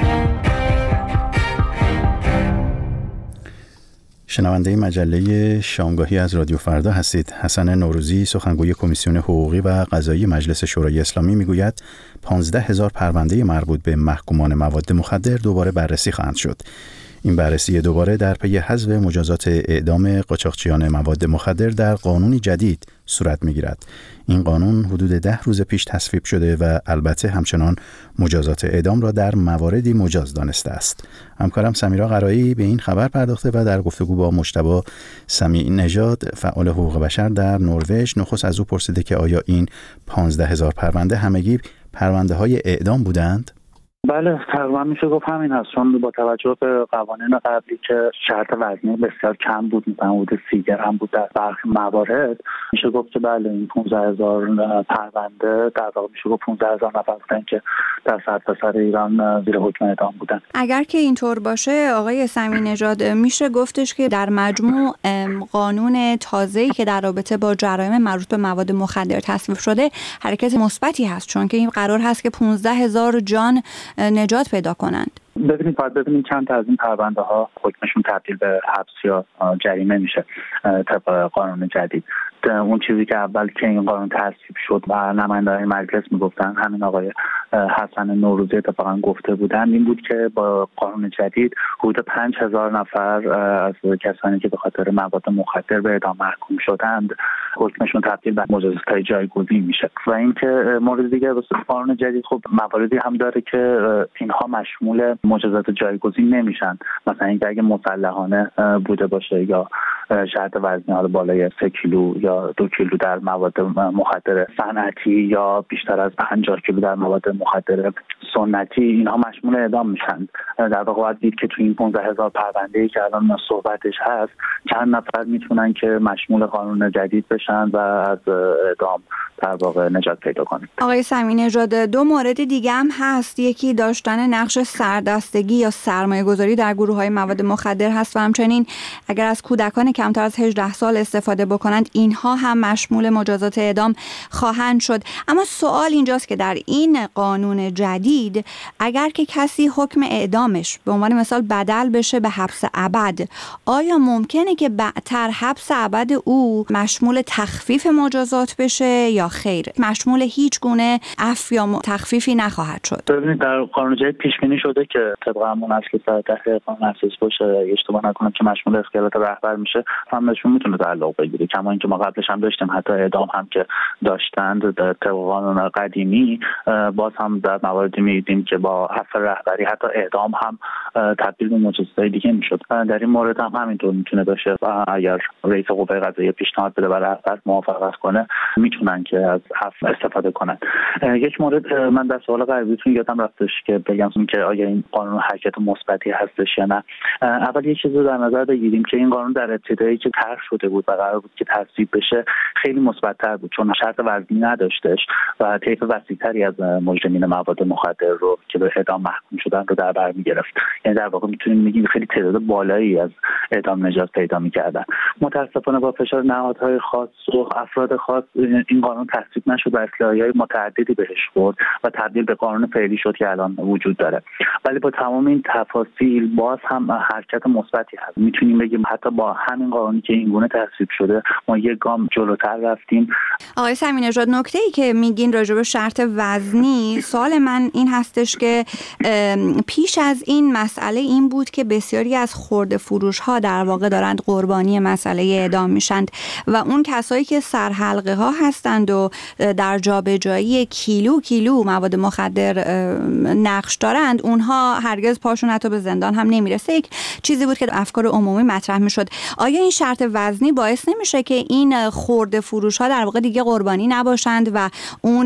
شنونده مجله شامگاهی از رادیو فردا هستید. حسن نوروزی، سخنگوی کمیسیون حقوقی و قضایی مجلس شورای اسلامی میگوید پانزده هزار پرونده مربوط به محکومان مواد مخدر دوباره بررسی خواهند شد. این بررسی دوباره در پی حذف مجازات اعدام قاچاقچیان مواد مخدر در قانونی جدید صورت می‌گیرد. این قانون حدود ده روز پیش تصویب شده و البته همچنان مجازات اعدام را در مواردی مجاز دانسته است. همکارم سمیرا قرایی به این خبر پرداخته و در گفتگو با مجتبی سمیع نژاد، فعال حقوق بشر در نروژ، نخست از او پرسیده که آیا این پانزده هزار پرونده همگی پرونده های اعدام بودند؟ بله، تقریبا میشه گفت همین هست، چون با توجه به قوانین قبلی که شرط وزنی بسیار کم بود، مثلا حدود سی گرم بود در برخی موارد، میشه گفت که بله این پانزده هزار پرونده در واقع میشه گفت پانزده هزار نفر بودن که در سرتاسر ایران زیر حکم اعدام بودن. اگر که اینطور باشه آقای سمیع نژاد، میشه گفتش که در مجموع قانون تازه‌ای که در رابطه با جرایم مربوط به مواد مخدر تصویب شده حرکت مثبتی هست، چون که این قرار هست که پانزده هزار جان نجات پیدا کنند. ببینید باید ببینید چند تا از این پرونده ها حکمشون تبدیل به حبس یا جریمه میشه طبق قانون جدید. اون چیزی که اول که این قانون تصویب شد و نماینده‌های مجلس میگفتن، همین آقای حسن نوروزی اتفاقا گفته بودن، این بود که با قانون جدید حدود پنج هزار نفر از کسانی که به خاطر مواد مخدر به اعدام محکوم شدند حکمشون تبدیل به مجازات جایگزین میشه. و اینکه مورد دیگه واسه قانون جدید خب مواردی هم داره که اینها مشمول مجازات جایگزین نمیشن، مثلا اینکه اگه مسلحانه بوده باشه یا شرط وزنی حالا بالای سه کیلو یا دو کیلو در مواد مخدر صنعتی یا بیشتر از پنجاه کیلو در مواد مخدر سنتی، اینها مشمول اعدام میشن. در واقع باید دید که تو این پانزده هزار پرونده‌ای که الان صحبتش هست چند نفر میتونن که مشمول قانون جدید بشن و از اعدام در واقع نجات پیدا کنن. آقای سمیع نژاد، دو مورد دیگه هم هست، یکی داشتن نقش سردستگی یا سرمایه‌گذاری در گروه‌های مواد مخدر هست و همچنین اگر از کودکان کمتر از هجده سال استفاده بکنند اینها هم مشمول مجازات اعدام خواهند شد. اما سوال اینجاست که در این قانون جدید اگر که کسی حکم اعدامش به عنوان مثال بدل بشه به حبس ابد، آیا ممکنه که بعدتر حبس ابد او مشمول تخفیف مجازات بشه یا خیر مشمول هیچ گونه عفو یا تخفیفی نخواهد شد. ببینید در قانون جدید پیش بینی شده که طبق همون اصل که سر تحقیق قانون اساسی باشه اشتباه نکنم که مشمول اختیارات رهبر میشه، هم بهشون میتونه تعلق بگیره. کما اینکه ما قبلش هم داشتیم حتی اعدام هم که داشتند در طبق قانون قدیمی، باز هم در مواردی میدیدیم که با حذف رهبری حتی اعدام هم تبدیل به معجزه‌های دیگه میشد. در این مورد هم همینطور میتونه باشه و اگر رئیس قوه قضاییه پیشنهاد بده و رهبر موافقت کنه میتونن که از عفو استفاده کنن. یک مورد من در سوال قبلیتون یادم رفتش که بگم که آیا این قانون حرکت مثبتی هستش یا نه. اول یه چیزی رو در نظر بگیریم که این قانون در ابتدایی که طرح شده بود و قرار بود که تصویب بشه خیلی مثبت‌تر بود، چون شرط وزنی نداشتش و طیف وسیع‌تری از مجرمین مواد مخدر رو که به اعدام محکوم شدن رو در بر می‌گرفت. یعنی در واقع میتونیم بگیم خیلی تعداد بالایی از اعدام نجات پیدا می‌کردن. متأسفانه با فشار نهادهای خاص و افراد خاص این قانون تصویب نشد و اصلاحی‌های متعددی بهش خورد و تبدیل به قانون فعلی شد که الان وجود داره. ولی با تمام این تفاصیل باز هم حرکت مثبتی هست. میتونیم بگیم حتی با همین قانونی که این گونه تصویب شده ما یک گام جلوتر رفتیم. آقای سمیع نژاد، نکته‌ای که میگین راجع به شرط وزنی، سوال من این هستش که پیش از این مسئله این بود که بسیاری از خرده فروش ها در واقع دارند قربانی مسئله اعدام میشند و اون کسایی که سرحلقه ها هستند و در جابجایی کیلو کیلو مواد مخدر نقش دارند، اونها هرگز پاشون حتی به زندان هم نمیرسه. یک چیزی بود که افکار عمومی مطرح میشد. آیا این شرط وزنی باعث نمیشه که این خرده فروش ها در واقع دیگه قربانی نباشند و اون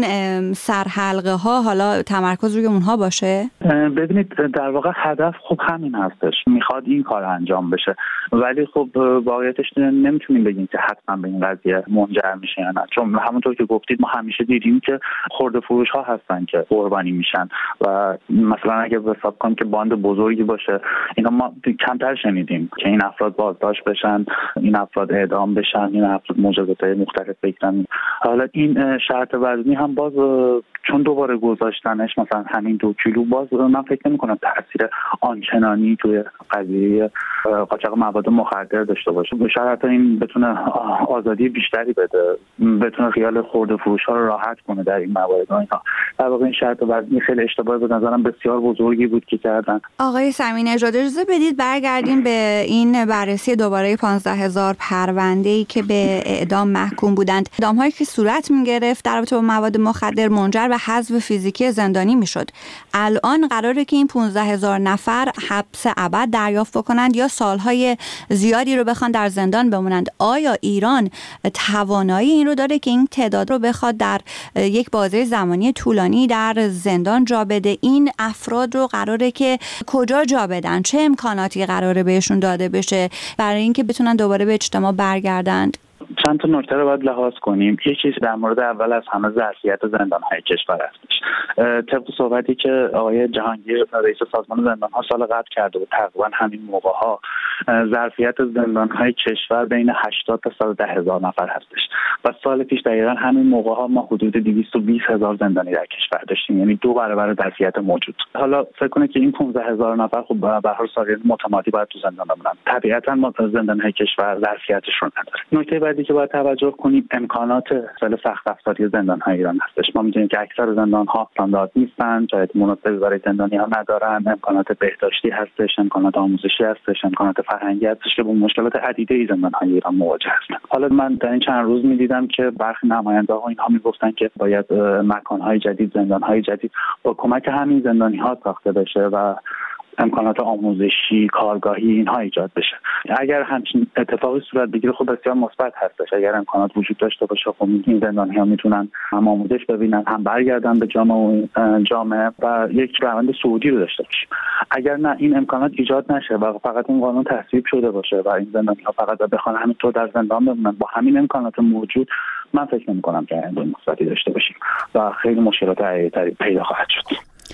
سرحلقه ها حالا تمرکز روی اونها باشه؟ ببینید در واقع هدف خب همین هستش، میخواد این کار انجام بشه، ولی خب واقعیتش نمیتونیم بگیم که حتما به این قضیه منجر میشه یا نه، چون همونطور که گفتید ما همیشه دیدیم که خرده فروش ها هستن که قربانی میشن و مثلا اگه حساب کنیم که باند بزرگی باشه اینا ما کمتر شنیدیم که این افراد بازداشت بشن، این افراد اعدام بشن، این افراد مجازات‌های مختلف بگیرن. حالا این شرط وزنی هم باز چون دوباره گذاشتنش مثلا همین دو کیلو، باز من فکر نمی‌کنم تاثیر آنچنانی توی قضیه قاچاق مواد مخدر داشته باشه. شاید این بتونه آزادی بیشتری بده، بتونه خیال خرده فروش‌ها رو راحت کنه در این موارد. اینا در واقع این شرط وزنی خیلی اشتباه به نظرم بسیار بزرگی بود که کردن. آقای سمیع نژاد، اجازه بدید برگردیم به این بررسی دوباره پانزده هزار پرونده‌ای که به اعدام محکوم بودند. اعدام‌هایی که صورت می‌گرفت در رابطه با مواد مخدر منجر به حذف فیزیکی زندانی می‌شد. الان قراره که این پانزده هزار نفر حبس ابد دریافت بکنند یا سالهای زیادی رو بخوان در زندان بمونند. آیا ایران توانایی این رو داره که این تعداد رو بخواد در یک بازه زمانی طولانی در زندان جا بده؟ این افراد رو قراره که کجا جا بدن؟ چه امکاناتی قراره بهشون داده بشه برای اینکه بتونن دوباره به اجتماع برگردند؟ چند تا نکته رو باید لحاظ کنیم. یک چیز در مورد اول از همه ظرفیت زندان‌های کشور هستش. طبق صحبتی که آقای جهانگیر رئیس سازمان زندان‌ها سال قبل کرده بود، تقریبا همین موقع‌ها ظرفیت زندان‌های کشور بین هشتاد تا صد و ده هزار نفر هستش و سال پیش دقیقاً همین موقع‌ها ما حدود دویست و بیست هزار زندانی در کشور داشتیم، یعنی دو برابر ظرفیت موجود. حالا فکر کنید که این پانزده هزار نفر خب به هر سالیان متمادی باید تو زندان بمونن. طبیعتاً ما زندان‌های کشور ظرفیتشون نداره. نکته بعدی که باید توجه کنیم امکانات فعل سخت افزاری زندان‌های ایران هستش. ما می‌دونیم که اکثر زندان‌ها استاندارد نیستن، شاید مناسبی برای زندانی‌ها ندارن، امکانات بهداشتی هستش، امکانات آموزشی هستش، امکانات فرهنگی هستش که با مشکلات عدیده‌ای زندان‌های ایران مواجه هستن. حالا من در این چند روز می‌دیدم که برخی نماینده‌ها اینها می‌گفتن که باید مکان‌های جدید، زندان‌های جدید با کمک همین زندانی‌ها ساخته بشه و امکانات آموزشی، کارگاهی اینها ایجاد بشه. اگر همچین اتفاقی صورت بگیره خب بسیار مثبت هستش. اگر امکانات وجود داشته باشه خب این زندانی‌ها میتونن هم آموزش ببینن، هم برگردن به جامعه جامعه و یک روند صعودی رو داشته باشه. اگر نه این امکانات ایجاد نشه و فقط این قانون تصویب شده باشه و این زندانی‌ها فقط بخوان همینطور در زندان بمونن با همین امکانات موجود، من فکر نمی‌کنم که آینده مثبتی داشته باشیم و خیلی مشکلات عدیدتری پیدا خواهد شد.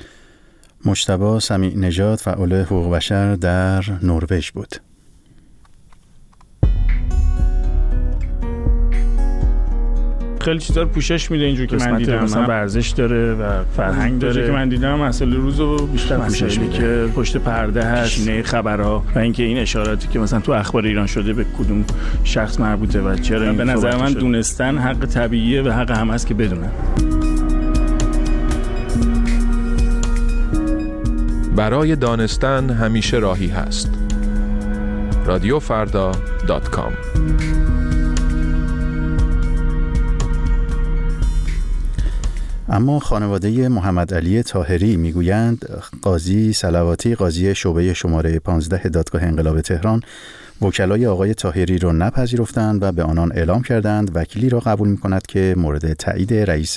مجتبی سمیع نژاد، فعال حقوق بشر در نروژ بود. خیلی چیزا رو پوشش میده اینجوری که من دیدم، مثلا ورزش داره و فرهنگ داره که من دیدم مسئله روزو بیشتر پوشش میده که پشت پرده هست نه خبرها و اینکه این اشاراتی که مثلا تو اخبار ایران شده به کدوم شخص مربوطه و چرا این به نظر من دونستن حق طبیعیه و حق هم هست که بدونن. برای دانستن همیشه راهی هست. رادیو فردا دات کام. اما خانواده محمد علی طاهری میگویند قاضی صلواتی، قاضی شعبه شماره پانزده دادگاه انقلاب تهران، وکلای آقای طاهری را نپذیرفتند و به آنان اعلام کردند وکیلی را قبول می‌کند که مورد تایید رئیس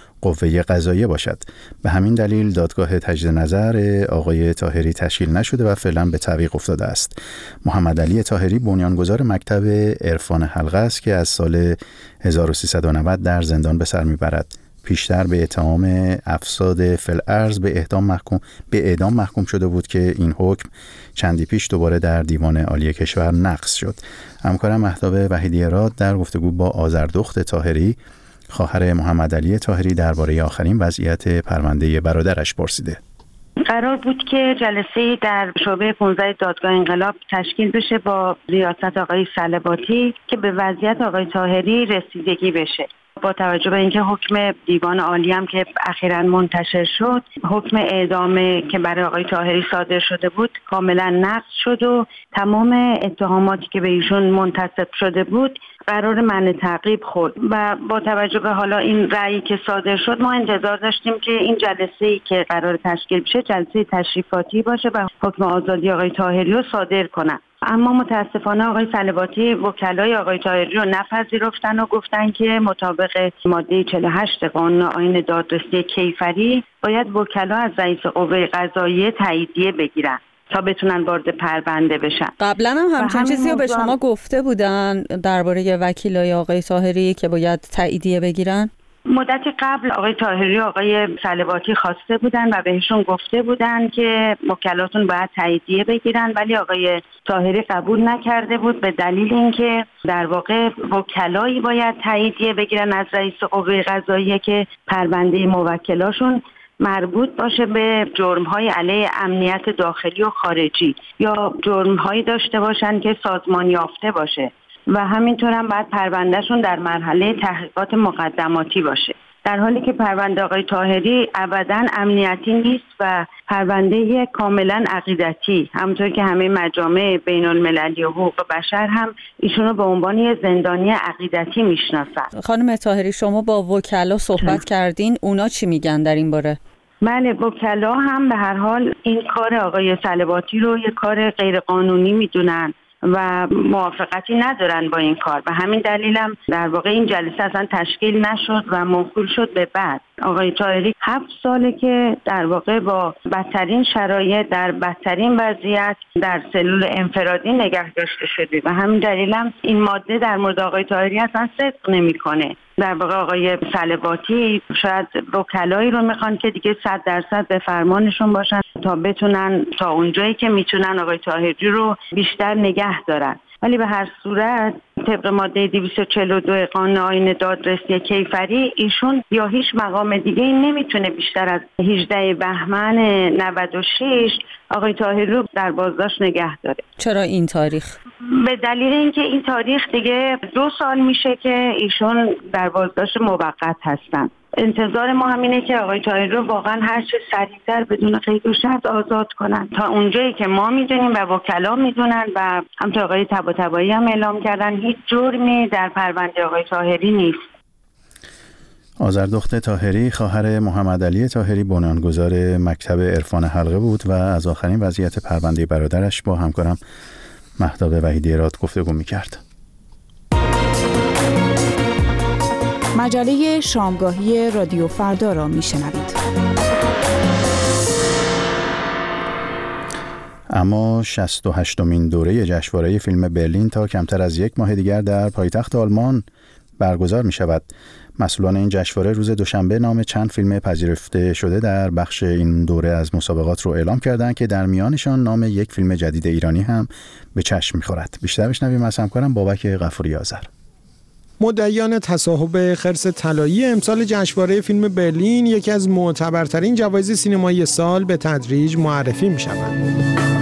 قوه قضاییه باشد. به همین دلیل دادگاه تجدید نظر آقای طاهری تشکیل نشده و فعلا به تعویق افتاده است. محمد علی طاهری بنیانگذار مکتب عرفان حلقه است که از سال هزار و سیصد و نود در زندان به سر میبرد. پیشتر به اتهام افساد فی‌الارض به اعدام محکوم به اعدام محکوم شده بود که این حکم چندی پیش دوباره در دیوان عالی کشور نقض شد. همکارم مهتاب وحیدی‌راد در گفتگو با آذردخت طاهری، خواهر محمد علی طاهری، درباره آخرین وضعیت پرونده برادرش پرسیده. قرار بود که جلسه در شعبه پانزده دادگاه انقلاب تشکیل بشه با ریاست آقای صلواتی که به وضعیت آقای طاهری رسیدگی بشه. با توجه به اینکه حکم دیوان عالی هم که اخیراً منتشر شد، حکم اعدام که برای آقای طاهری صادر شده بود کاملا نقض شد و تمام اتهاماتی که به ایشون منتسب شده بود قرار منع تعقیب خورد و با توجه به حالا این رأیی که صادر شد ما انتظار داشتیم که این جلسه‌ای که قرار تشکیل بشه جلسه تشریفاتی باشه و حکم آزادی آقای طاهری رو صادر کنن. اما متاسفانه آقای صلواتی وکلای آقای طاهری رو نپذیرفتن و گفتن که مطابق ماده چهل و هشت قانون آیین دادرسی کیفری باید وکلا از رئیس قوه قضاییه تاییدیه بگیرن تا بتونن وارد پرونده بشن. قبلا هم همچین چیزی رو به شما گفته بودن درباره وکیلای آقای طاهری که باید تاییدیه بگیرن؟ مدت قبل آقای طاهری و آقای صلواتی خواسته بودن و بهشون گفته بودن که وکلاتون باید تاییدیه بگیرن، ولی آقای طاهری قبول نکرده بود به دلیل اینکه در واقع وکلایی باید تاییدیه بگیرن از رئیس قوه قضاییه که پرونده موکلاشون مربوط باشه به جرم‌های علیه امنیت داخلی و خارجی یا جرم‌هایی داشته باشن که سازمان یافته باشه و همینطور هم باید پروندهشون در مرحله تحقیقات مقدماتی باشه، در حالی که پرونده آقای طاهری ابداً امنیتی نیست و پرونده کاملا عقیدتی، همونطور که همه مجامع بین المللی و حقوق بشر هم ایشونو به عنوان یه زندانی عقیدتی میشناسن. خانم طاهری شما با وکلا صحبت کردین، اونا چی میگن در این باره؟ بله، وکلا هم به هر حال این کار آقای صلواتی رو یه کار غیرقانونی میدونن و موافقتی ندارن با این کار و همین دلیلم در واقع این جلسه اصلا تشکیل نشد و موکول شد به بعد. آقای طاهری هفت ساله که در واقع با بدترین شرایط در بدترین وضعیت در سلول انفرادی نگه داشته شده و همین دلیلم این ماده در مورد آقای طاهری اصلا صدق نمیکنه. در واقع آقای صلواتی شاید وکلایی رو میخوان که دیگه صد درصد به فرمانشون باشن تا بتونن تا اونجایی که میتونن آقای طاهری رو بیشتر نگه دارن، ولی به هر صورت طبق ماده دویست و چهل و دو قانون آیین دادرسی کیفری ایشون یا هیچ مقام دیگه این نمیتونه بیشتر از هجدهم بهمن نود و شش آقای طاهری رو در بازداشت نگه داره. چرا این تاریخ؟ به دلیل اینکه این تاریخ دیگه دو سال میشه که ایشون در بازداشت موقت هستن. انتظار ما همینه که آقای طاهری رو واقعا هر چه سریعتر بدون قید و شرط آزاد کنن تا اونجایی که ما میدونیم و وکلا میدونن و همونطور آقای طباطبایی هم اعلام کردن هیچ جرمی در پرونده آقای طاهری نیست. آذردخت طاهری خواهر محمد علی طاهری بنیانگذار مکتب عرفان حلقه بود و از آخرین وضعیت پرونده برادرش با همکارم مهتاب وحیدی‌راد گفتگو می‌کرد. مجله شامگاهی رادیو فردا را میشنوید. اما شصت و هشتمین دوره جشنواره فیلم برلین تا کمتر از یک ماه دیگر در پایتخت آلمان برگزار می شود. مسئولان این جشنواره روز دوشنبه نام چند فیلم پذیرفته شده در بخش این دوره از مسابقات رو اعلام کردند که در میانشان نام یک فیلم جدید ایرانی هم به چشم می‌خورد. بیشتر بشنویم از همکارم بابک غفوری آذر. مدعیان تصاحب خرس طلایی امسال جشنواره فیلم برلین یکی از معتبرترین جوایز سینمایی سال به تدریج معرفی می‌شوند.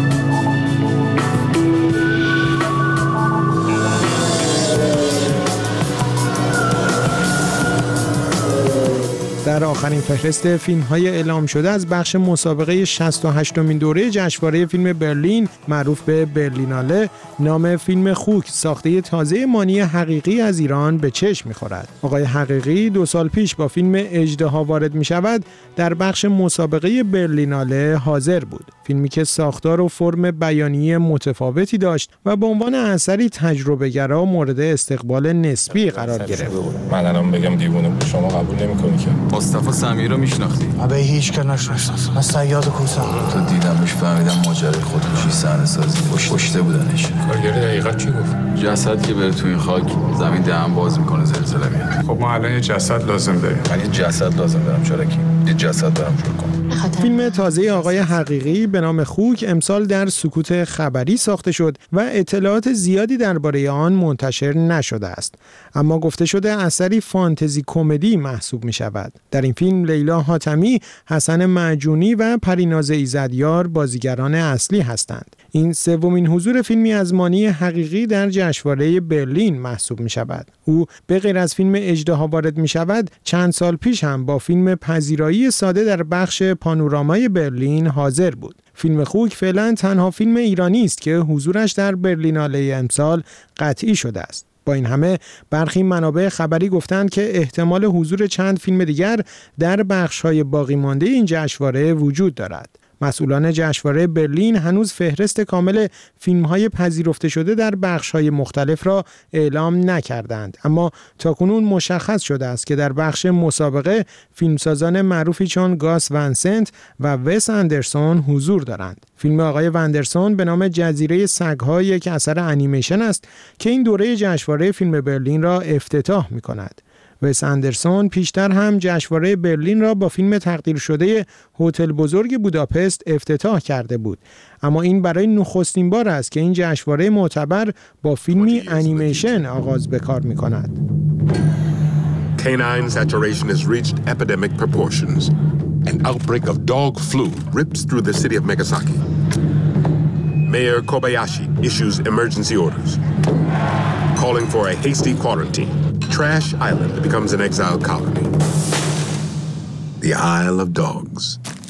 در آخرین فهرست فیلم‌های اعلام شده از بخش مسابقه شصت و هشتمین دوره جشنواره فیلم برلین معروف به برلیناله، نام فیلم خوک ساخته تازه مانی حقیقی از ایران به چشم می‌خورد. آقای حقیقی دو سال پیش با فیلم اژدها وارد می‌شود در بخش مسابقه برلیناله حاضر بود. فیلمی که ساختار و فرم بیانیه متفاوتی داشت و به عنوان اثری تجربه‌گرا مورد استقبال نسبی قرار گرفت. من الان بگم دیوونه بود شما قبول نمی‌کنی که. مصطفی سمیر رو میشناختی؟ من هیچ که نشناختم. من صیاد کوسم. تو دیدمش فهمیدم ماجرای خودکشی صحنه سازی کشته بودنش. کارگر دقیقاً چی گفت؟ جسد که بره توی خاک زمین دهن باز میکنه زلزله میاد. خب ما الان یه جسد لازم داریم. من یه جسد لازم دارم چرا کی؟ یه جسد دارم جور کنم. فیلم تازه آقای حقیقی به نام خوک امسال در سکوت خبری ساخته شد و اطلاعات زیادی درباره آن منتشر نشده است، اما گفته شده اثری فانتزی کمدی محسوب می شود. در این فیلم لیلا حاتمی، حسن معجونی و پریناز ایزدیار بازیگران اصلی هستند. این سومین حضور فیلمی از مانی حقیقی در جشنواره برلین محسوب می شود. او به غیر از فیلم اژدها وارد می شود چند سال پیش هم با فیلم پذیرایی ساده در بخش پانورامای برلین حاضر بود. فیلم خوک فعلا تنها فیلم ایرانی است که حضورش در برلیناله امسال قطعی شده است. با این همه برخی منابع خبری گفتند که احتمال حضور چند فیلم دیگر در بخش‌های باقی مانده این جشنواره وجود دارد. مسئولان جشنواره برلین هنوز فهرست کامل فیلم‌های پذیرفته شده در بخش‌های مختلف را اعلام نکردند، اما تاکنون مشخص شده است که در بخش مسابقه فیلمسازان معروفی چون گاس ونسنت و وس اندرسون حضور دارند. فیلم آقای وندرسون به نام جزیره سگ‌ها یک اثر انیمیشن است که این دوره جشنواره فیلم برلین را افتتاح می‌کند. وس اندرسون پیشتر هم جشنواره برلین را با فیلم تقدیر شده هتل بزرگ بوداپست افتتاح کرده بود، اما این برای نخستین بار است که این جشنواره معتبر با فیلمی انیمیشن آغاز به کار می‌کند. Canine saturation has reached epidemic proportions. An outbreak of dog flu rips through the city of Megasaki. Mayor Kobayashi issues emergency orders, calling for a hasty quarantine. Trash Island becomes an exile colony. The Isle of Dogs.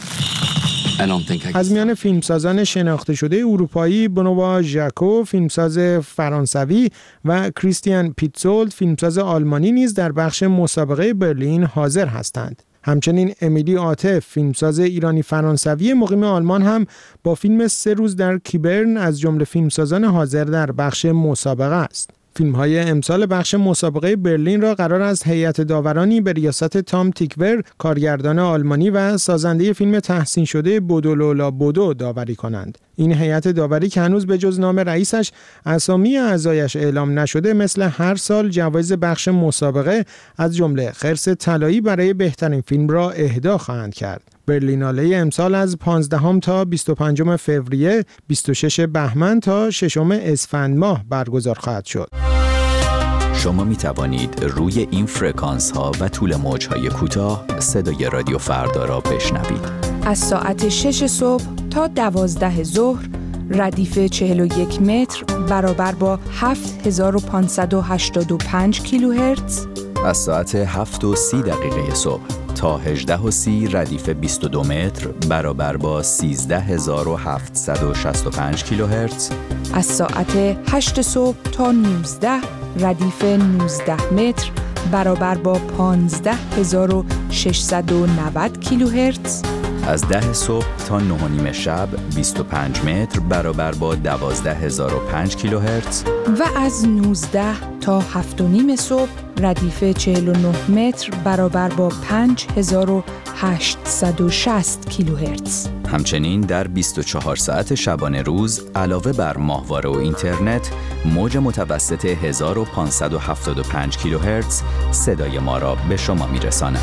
از میان فیلمسازان شناخته شده اروپایی بنوا ژاکو فیلمساز فرانسوی و کریستیان پیتزولد فیلمساز آلمانی نیز در بخش مسابقه برلین حاضر هستند. همچنین امیلی عاطف فیلمساز ایرانی فرانسوی مقیم آلمان هم با فیلم سه روز در کیبرن از جمله فیلمسازان حاضر در بخش مسابقه است. فیلم‌های امسال بخش مسابقه برلین را قرار است هیئت داورانی به ریاست تام تیکور، کارگردان آلمانی و سازنده فیلم تحسین شده بودولولا بودو داوری کنند. این هیئت داوری که هنوز به جز نام رئیسش اسامی اعضایش اعلام نشده، مثل هر سال جوایز بخش مسابقه از جمله خرس طلایی برای بهترین فیلم را اهدا خواهند کرد. برلیناله امسال از پانزدهم تا بیست و پنجم فوریه، بیست و ششم بهمن تا ششم اسفند ماه برگزار خواهد شد. شما می توانید روی این فرکانس ها و طول موج های کوتاه صدای رادیو فردا را بشنوید. از ساعت شش صبح تا دوازده ظهر ردیف چهل و یک متر برابر با هفت هزار و پانصد و هشتاد و پنج کیلوهرتز. از ساعت هفت و سی دقیقه صبح تا هجده و سی ردیف بیست و دو متر برابر با سیزده هزار و هفتصد و شصت و پنج کیلوهرتز. از ساعت هشت صبح تا نوزده ردیف نوزده متر برابر با پانزده هزار و ششصد و نود کیلوهرتز. از ده صبح تا نه و نیم شب بیست و پنج متر برابر با دوازده هزار و پنج کیلوهرتز و از نوزده تا هفت و نیم صبح ردیف چهل و نه متر برابر با پنج هزار و هشتصد و شصت کیلوهرتز. همچنین در بیست و چهار ساعت شبانه روز علاوه بر ماهواره و اینترنت، موج متوسط هزار و پانصد و هفتاد و پنج کیلوهرتز صدای ما را به شما میرساند.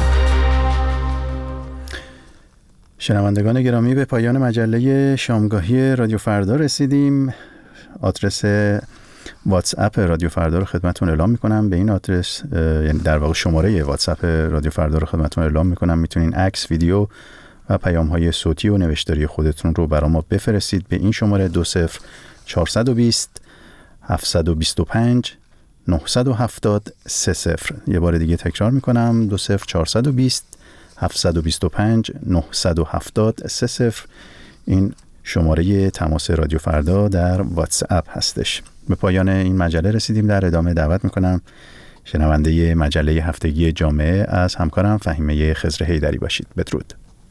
شنوندگان گرامی، به پایان مجله شامگاهی رادیو فردا رسیدیم. آدرس واتس اپ رادیو فردا رو خدمتتون اعلام میکنم. به این آدرس، یعنی در واقع شماره واتس اپ رادیو فردا رو خدمتتون اعلام میکنم. میتونین عکس، ویدیو و پیام های صوتی و نوشتاری خودتون رو برای ما بفرستید به این شماره دو صفر چهارصد و بیست هفتصد و بیست و پنج نهصد و هفتاد سه صفر. یه بار دیگه تکرار میکنم، دو صفر چهارصد و بیست هفتصد و بیست و پنج نهصد و هفتاد سه صفر. این شماره تماس رادیو فردا در واتس اپ هستش. به پایان این مجله رسیدیم. در ادامه دعوت میکنم شنونده مجله هفتگی جامعه از همکارم فهیمه خضر حیدری باشید. بدرود.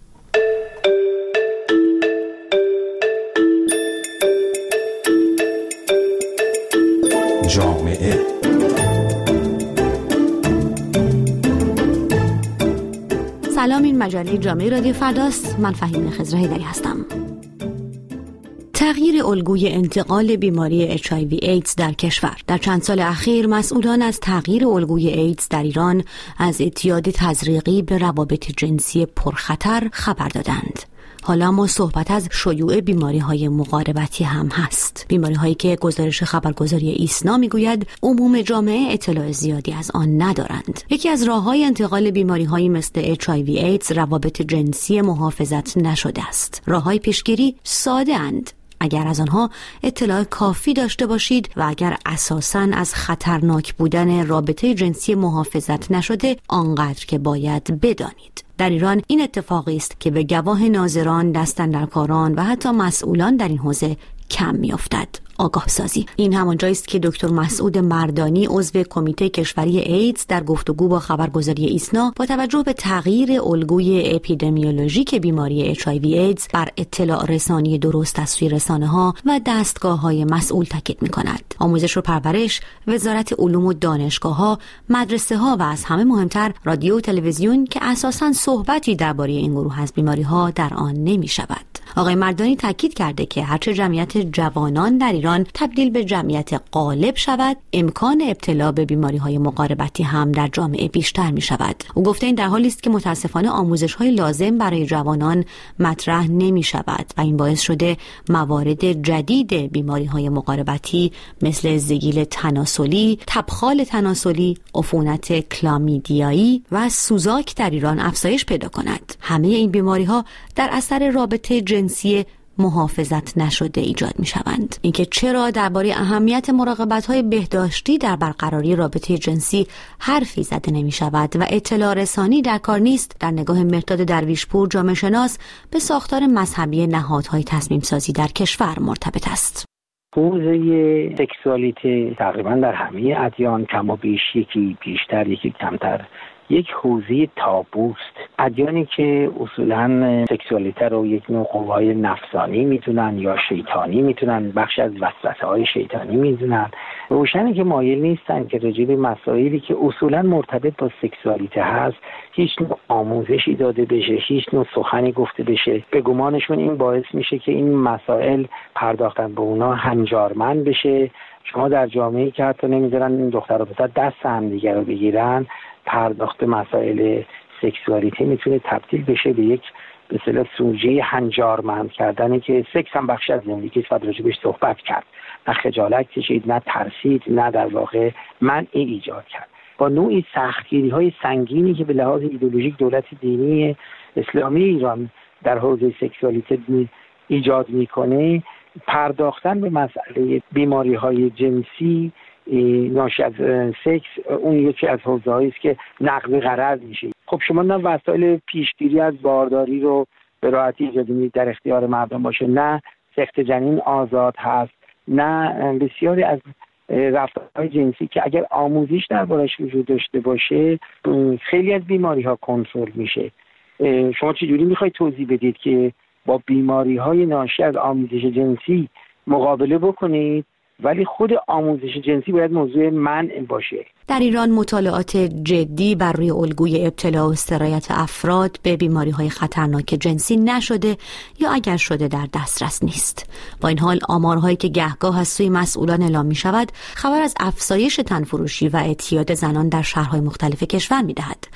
جامعه سلام، این مجله جامعه رادیو فرداست. من فهیمه خضر حیدری هستم. تغییر الگوی انتقال بیماری اچ آی وی ایدز در کشور. در چند سال اخیر مسئولان از تغییر الگوی ایدز در ایران از اعتیاد تزریقی به روابط جنسی پرخطر خبر دادند. حالا ما صحبت از شیوع بیماری‌های مقاربتی هم هست. بیماری‌هایی که گزارش خبرگزاری ایسنا میگوید عموم جامعه اطلاع زیادی از آن ندارند. یکی از راه‌های انتقال بیماری‌هایی مثل اچ آی وی ایدز روابط جنسی محافظت نشده است. راه‌های پیشگیری ساده اند اگر از آنها اطلاع کافی داشته باشید و اگر اساساً از خطرناک بودن رابطه جنسی محافظت نشده آنقدر که باید بدانید. در ایران این اتفاقی است که به گواه ناظران، دستاندرکاران و حتی مسئولان در این حوزه کم می‌افتد. آگاه سازی. این همان جایی است که دکتر مسعود مردانی عضو کمیته کشوری ایدز در گفتگو با خبرگزاری ایسنا با توجه به تغییر الگوی اپیدمیولوژیک بیماری اچ آی وی ایدز بر اطلاع رسانی درست از سوی رسانه‌ها و دستگاه‌های مسئول تاکید می‌کند. آموزش و پرورش، وزارت علوم و دانشگاه‌ها، مدرسه‌ها و از همه مهمتر رادیو و تلویزیون که اساساً صحبتی درباره این گروه از بیماری‌ها در آن نمی‌شود. آقای مردانی تاکید کرده که هرچه جمعیت جوانان در ایران تبدیل به جمعیت غالب شود، امکان ابتلا به بیماری‌های مقاربتی هم در جامعه بیشتر می‌شود. او گفته این در حالی است که متأسفانه آموزش‌های لازم برای جوانان مطرح نمی‌شود و این باعث شده موارد جدید بیماری‌های مقاربتی مثل زگیل تناسلی، تبخال تناسلی، عفونت کلامیدیایی و سوزاک در ایران افزایش پیدا کند. همه این بیماری‌ها در اثر رابطه جنسی محافظت نشده ایجاد می شوند. اینکه چرا درباره اهمیت مراقبت‌های بهداشتی در برقراری رابطه جنسی حرفی زده نمی شود و اطلاع رسانی در کار نیست، در نگاه مرداد درویشپور جامعه شناس به ساختار مذهبی نهادهای تصمیم سازی در کشور مرتبط است. حوزه سکسوالیته تقریبا در همه ادیان کم و بیش، یکی بیشتر یکی کمتر، یک حوزه تابوست. ادیانی که اصولاً سکسوالیته رو یک نوع قوای نفسانی میدونن یا شیطانی میدونن، بخش از وسوسه های شیطانی میدونن، روشنه که مایل نیستن که راجع به مسائلی که اصولاً مرتبط با سکسوالیته هست هیچ نوع آموزشی داده بشه، هیچ نوع سخنی گفته بشه. به گمانشون این باعث میشه که این مسائل پرداختن به اونا هنجارمند بشه. شما در جامعه‌ای که حتی نمیذارن این دختر و پسر دست هم دیگر رو بگیرن، پرداخت مسائل سکسوالیته میتونه تبدیل بشه به یک به اصطلاح سوژه هنجارمند کردنی که سکس هم بخش از زندگی است و راجعش صحبت کرد. نه خجالت کشید، نه ترسید، نه در واقع منعی ایجاد کرد. با نوعی سختگیری‌های سنگینی که به لحاظ ایدئولوژیک دولت دینی اسلامی ایران در حوزه سکسوالیته ایجاد میکنه، پرداختن به مسئله بیماری‌های جنسی ناشی از سکس اون یکی از حوزه‌هایی است که نقض غرض میشه. خب شما نه وسایل پیشگیری از بارداری رو به راحتی اجازه میدید در اختیار مردم باشه، نه سخت جنین آزاد هست، نه بسیاری از رفتارهای جنسی که اگر آموزش دربارش وجود داشته باشه خیلی از بیماری‌ها کنترل میشه. شما چجوری میخواید توضیح بدید که با بیماری‌های ناشی از آموزش جنسی مقابله بکنید ولی خود آموزش جنسی باید موضوع منع باشه؟ در ایران مطالعات جدی بر روی الگوی ابتلا و سرایت افراد به بیماری‌های خطرناک جنسی نشده یا اگر شده در دسترس نیست. با این حال آمارهایی که گهگاه از سوی مسئولان اعلام می‌شود خبر از افزایش تنفروشی و اعتیاد زنان در شهرهای مختلف کشور می‌دهد.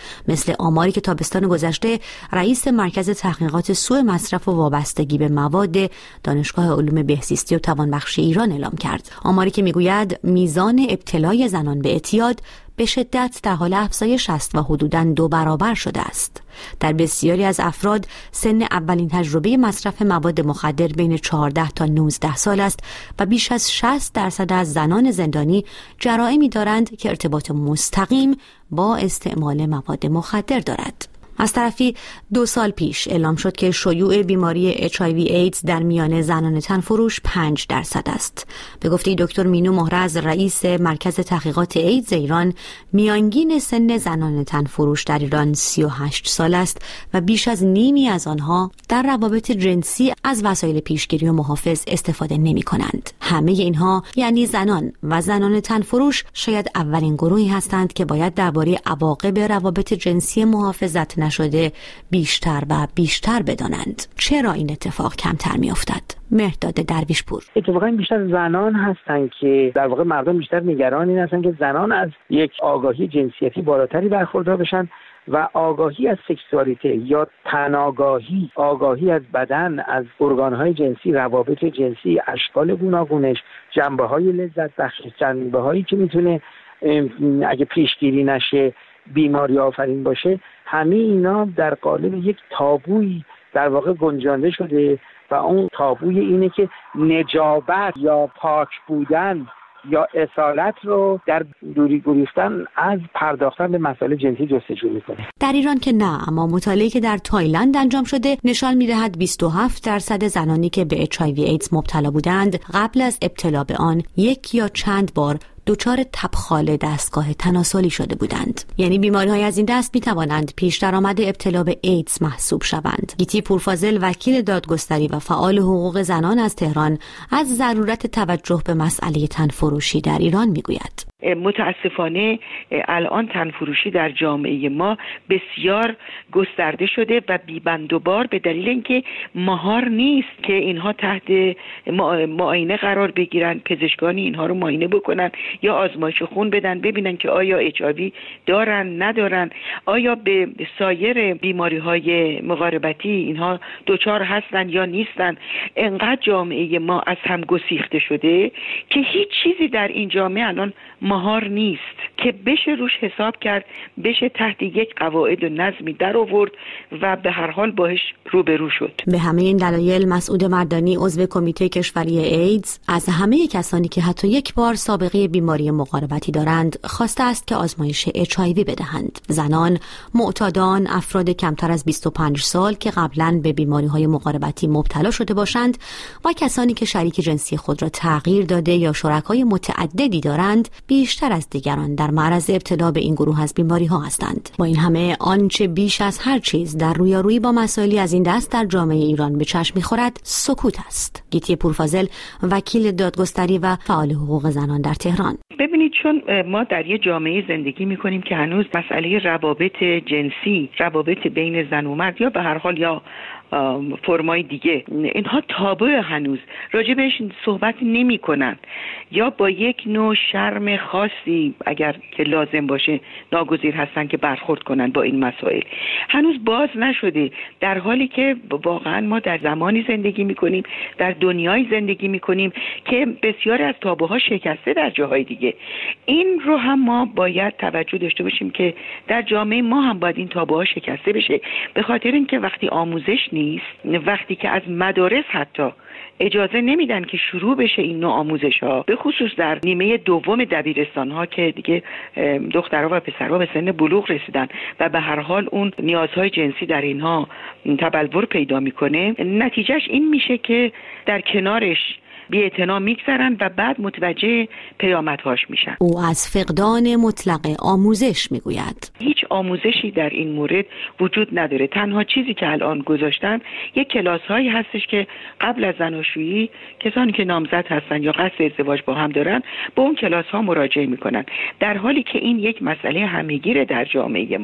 مثل آماری که تابستان گذشته رئیس مرکز تحقیقات سوء مصرف و وابستگی به مواد دانشگاه علوم بهزیستی و توانبخشی ایران اعلام کرد. آماری که میگوید میزان ابتلای زنان به اعتیاد به شدت در حال افزایش است و حدوداً دو برابر شده است. در بسیاری از افراد سن اولین تجربه مصرف مواد مخدر بین چهارده تا نوزده سال است و بیش از شصت درصد از زنان زندانی جرائمی دارند که ارتباط مستقیم با استعمال مواد مخدر دارد. از طرفی دو سال پیش اعلام شد که شیوع بیماری اچ آی وی ایدز در میان زنان تنفروش پنج درصد است. به گفته دکتر مینو مهرز رئیس مرکز تحقیقات ایدز ایران، میانگین سن زنان تنفروش در ایران سی و هشت سال است و بیش از نیمی از آنها در روابط جنسی از وسایل پیشگیری و محافظ استفاده نمی کنند. همه اینها یعنی زنان و زنان تنفروش شاید اولین گروهی هستند که باید درباره عواقب روابط جنسی محافظت نشده بیشتر و بیشتر بدانند. چرا این اتفاق کمتر میافتد؟ مهرداد درویشپور: اتفاقا بیشتر زنان هستند که در واقع مردم بیشتر نگران این هستند که زنان از یک آگاهی جنسیتی بالاتری برخوردار بشن و آگاهی از سکسوالیته یا تناگاهی، آگاهی از بدن، از ارگانهای جنسی، روابط جنسی، اشکال گوناگونش، جنبه‌های لذت بخش، جنبه‌هایی که میتونه اگه پیشگیری نشه بیماری آفرین باشه، همه اینا در قالب یک تابوی در واقع گنجانده شده و اون تابوی اینه که نجابت یا پاک بودن یا اصالت رو در دوری گریختن از پرداختن به مسائل جنسی جستجو میکنه. در ایران که نه، اما مطالعه‌ای که در تایلند انجام شده نشان می‌دهد بیست و هفت درصد زنانی که به اچ آی وی ایدز مبتلا بودند قبل از ابتلا به آن یک یا چند بار دچار تبخال دستگاه تناسلی شده بودند. یعنی بیماری‌های از این دست می‌توانند پیش درآمد ابتلا به ایدز محسوب شوند. گیتی پورفاضل، وکیل دادگستری و فعال حقوق زنان از تهران، از ضرورت توجه به مسئله تنفروشی در ایران می‌گوید. متاسفانه الان تنفروشی در جامعه ما بسیار گسترده شده و بی‌بند و بار به دلیل اینکه مهار نیست که اینها تحت معاینه قرار بگیرن، پزشکانی اینها رو معاینه بکنن یا آزمایش خون بدن ببینن که آیا اچ آی وی دارن ندارن، آیا به سایر بیماری‌های مقاربتی اینها دچار هستن یا نیستن. انقدر جامعه ما از هم گسیخته شده که هیچ چیزی در این جامعه الان مهار نیست که بشه روش حساب کرد، بشه تحت یک قواعد و نظمی در آورد و به هر حال باهاش روبرو شد. به همه این دلایل مسعود مردانی، عضو کمیته کشوری ایدز، از همه کسانی که حتی یک بار سابقه بیماری مقاربتی دارند خواسته است که آزمایش اچ آی وی بدهند. زنان، معتادان، افراد کمتر از بیست و پنج سال که قبلا به بیماری‌های مقاربتی مبتلا شده باشند و کسانی که شریک جنسی خود را تغییر داده یا شرکای متعددی دارند بیشتر از دیگران در معرض ابتلا به این گروه از بیماری‌ها هستند. با این همه آنچه بیش از هر چیز در رویارویی با مسائلی از این دست در جامعه ایران به چشم می‌خورد سکوت است. گیتی پورفاضل، وکیل دادگستری و فعال حقوق زنان در تهران: ببینید، چون ما در یه جامعه زندگی می‌کنیم که هنوز مسئله روابط جنسی، روابط بین زن و مرد یا به هر حال یا فرمای دیگه، اینها تابو هنوز راجع بهش صحبت نمی کنن یا با یک نوع شرم خاصی اگر که لازم باشه ناگزیر هستن که برخورد کنن با این مسائل. هنوز باز نشده، در حالی که واقعا ما در زمانی زندگی می کنیم، در دنیای زندگی می کنیم که بسیاری از تابوها شکسته در جاهای دیگه. این رو هم ما باید توجه داشته باشیم که در جامعه ما هم باید این تابوها شکسته بشه، به خاطر اینکه وقتی آموزش نیست، وقتی که از مدارس حتی اجازه نمیدن که شروع بشه این نوع آموزش ها، به خصوص در نیمه دوم دبیرستان ها که دیگه دخترها و پسرها به سن بلوغ رسیدن و به هر حال اون نیازهای جنسی در اینها تبلور پیدا میکنه، نتیجهش این میشه که در کنارش بی‌اعتنا میگذرن و بعد متوجه پیامدهاش میشن. او از فقدان مطلق آموزش میگوید. هیچ آموزشی در این مورد وجود نداره. تنها چیزی که الان گذاشتن یک کلاس هایی هستش که قبل از زناشویی کسانی که نامزد هستن یا قصد ازدواج با هم دارن به اون کلاس ها مراجعه میکنن، در حالی که این یک مسئله همه‌گیره در جامعه ما.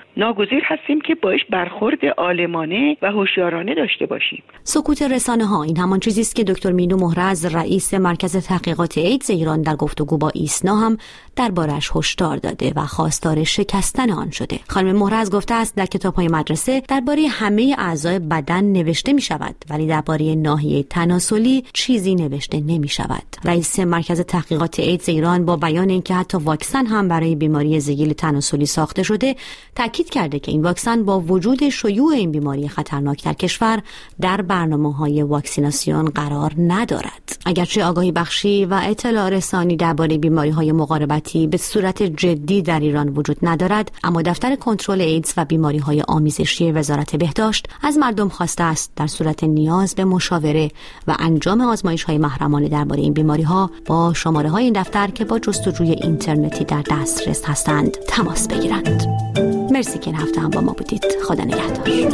ناگزیر هستیم که باش برخورد عالمانه و هوشیارانه داشته باشیم. سکوت رسانه ها این همان چیزی است که دکتر مینو محرز رئیس مرکز تحقیقات ایدز ایران در گفتگو با ایسنا هم دربارش هشدار داده و خواستار شکستن آن شده. خانم محرز گفته است در کتاب‌های مدرسه درباره همه اعضای بدن نوشته می شود ولی درباره ناحیه تناسلی چیزی نوشته نمی شود. رئیس مرکز تحقیقات ایدز ایران با بیان اینکه حتی واکسن هم برای بیماری زگیل تناسلی ساخته شده، تاکید کرده که این واکسن با وجود شیوع این بیماری خطرناک در کشور در برنامه‌های واکسیناسیون قرار ندارد. اگرچه آگاهی بخشی و اطلاع رسانی درباره بیماری‌های مقاربتی به صورت جدی در ایران وجود ندارد، اما دفتر کنترل ایدز و بیماری‌های آمیزشی وزارت بهداشت از مردم خواسته است در صورت نیاز به مشاوره و انجام آزمایش‌های محرمانه درباره این بیماری‌ها با شماره‌های این دفتر که با جستجوی اینترنتی در دسترس هستند تماس بگیرند. مرسی که این هفته هم با ما بودید. خدا نگهدار.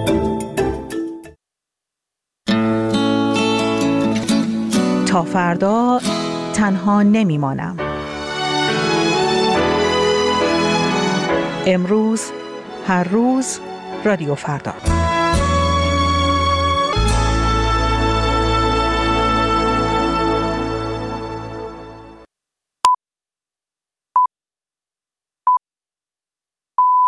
تا فردا تنها نمیمانم. امروز هر روز رادیو فردا.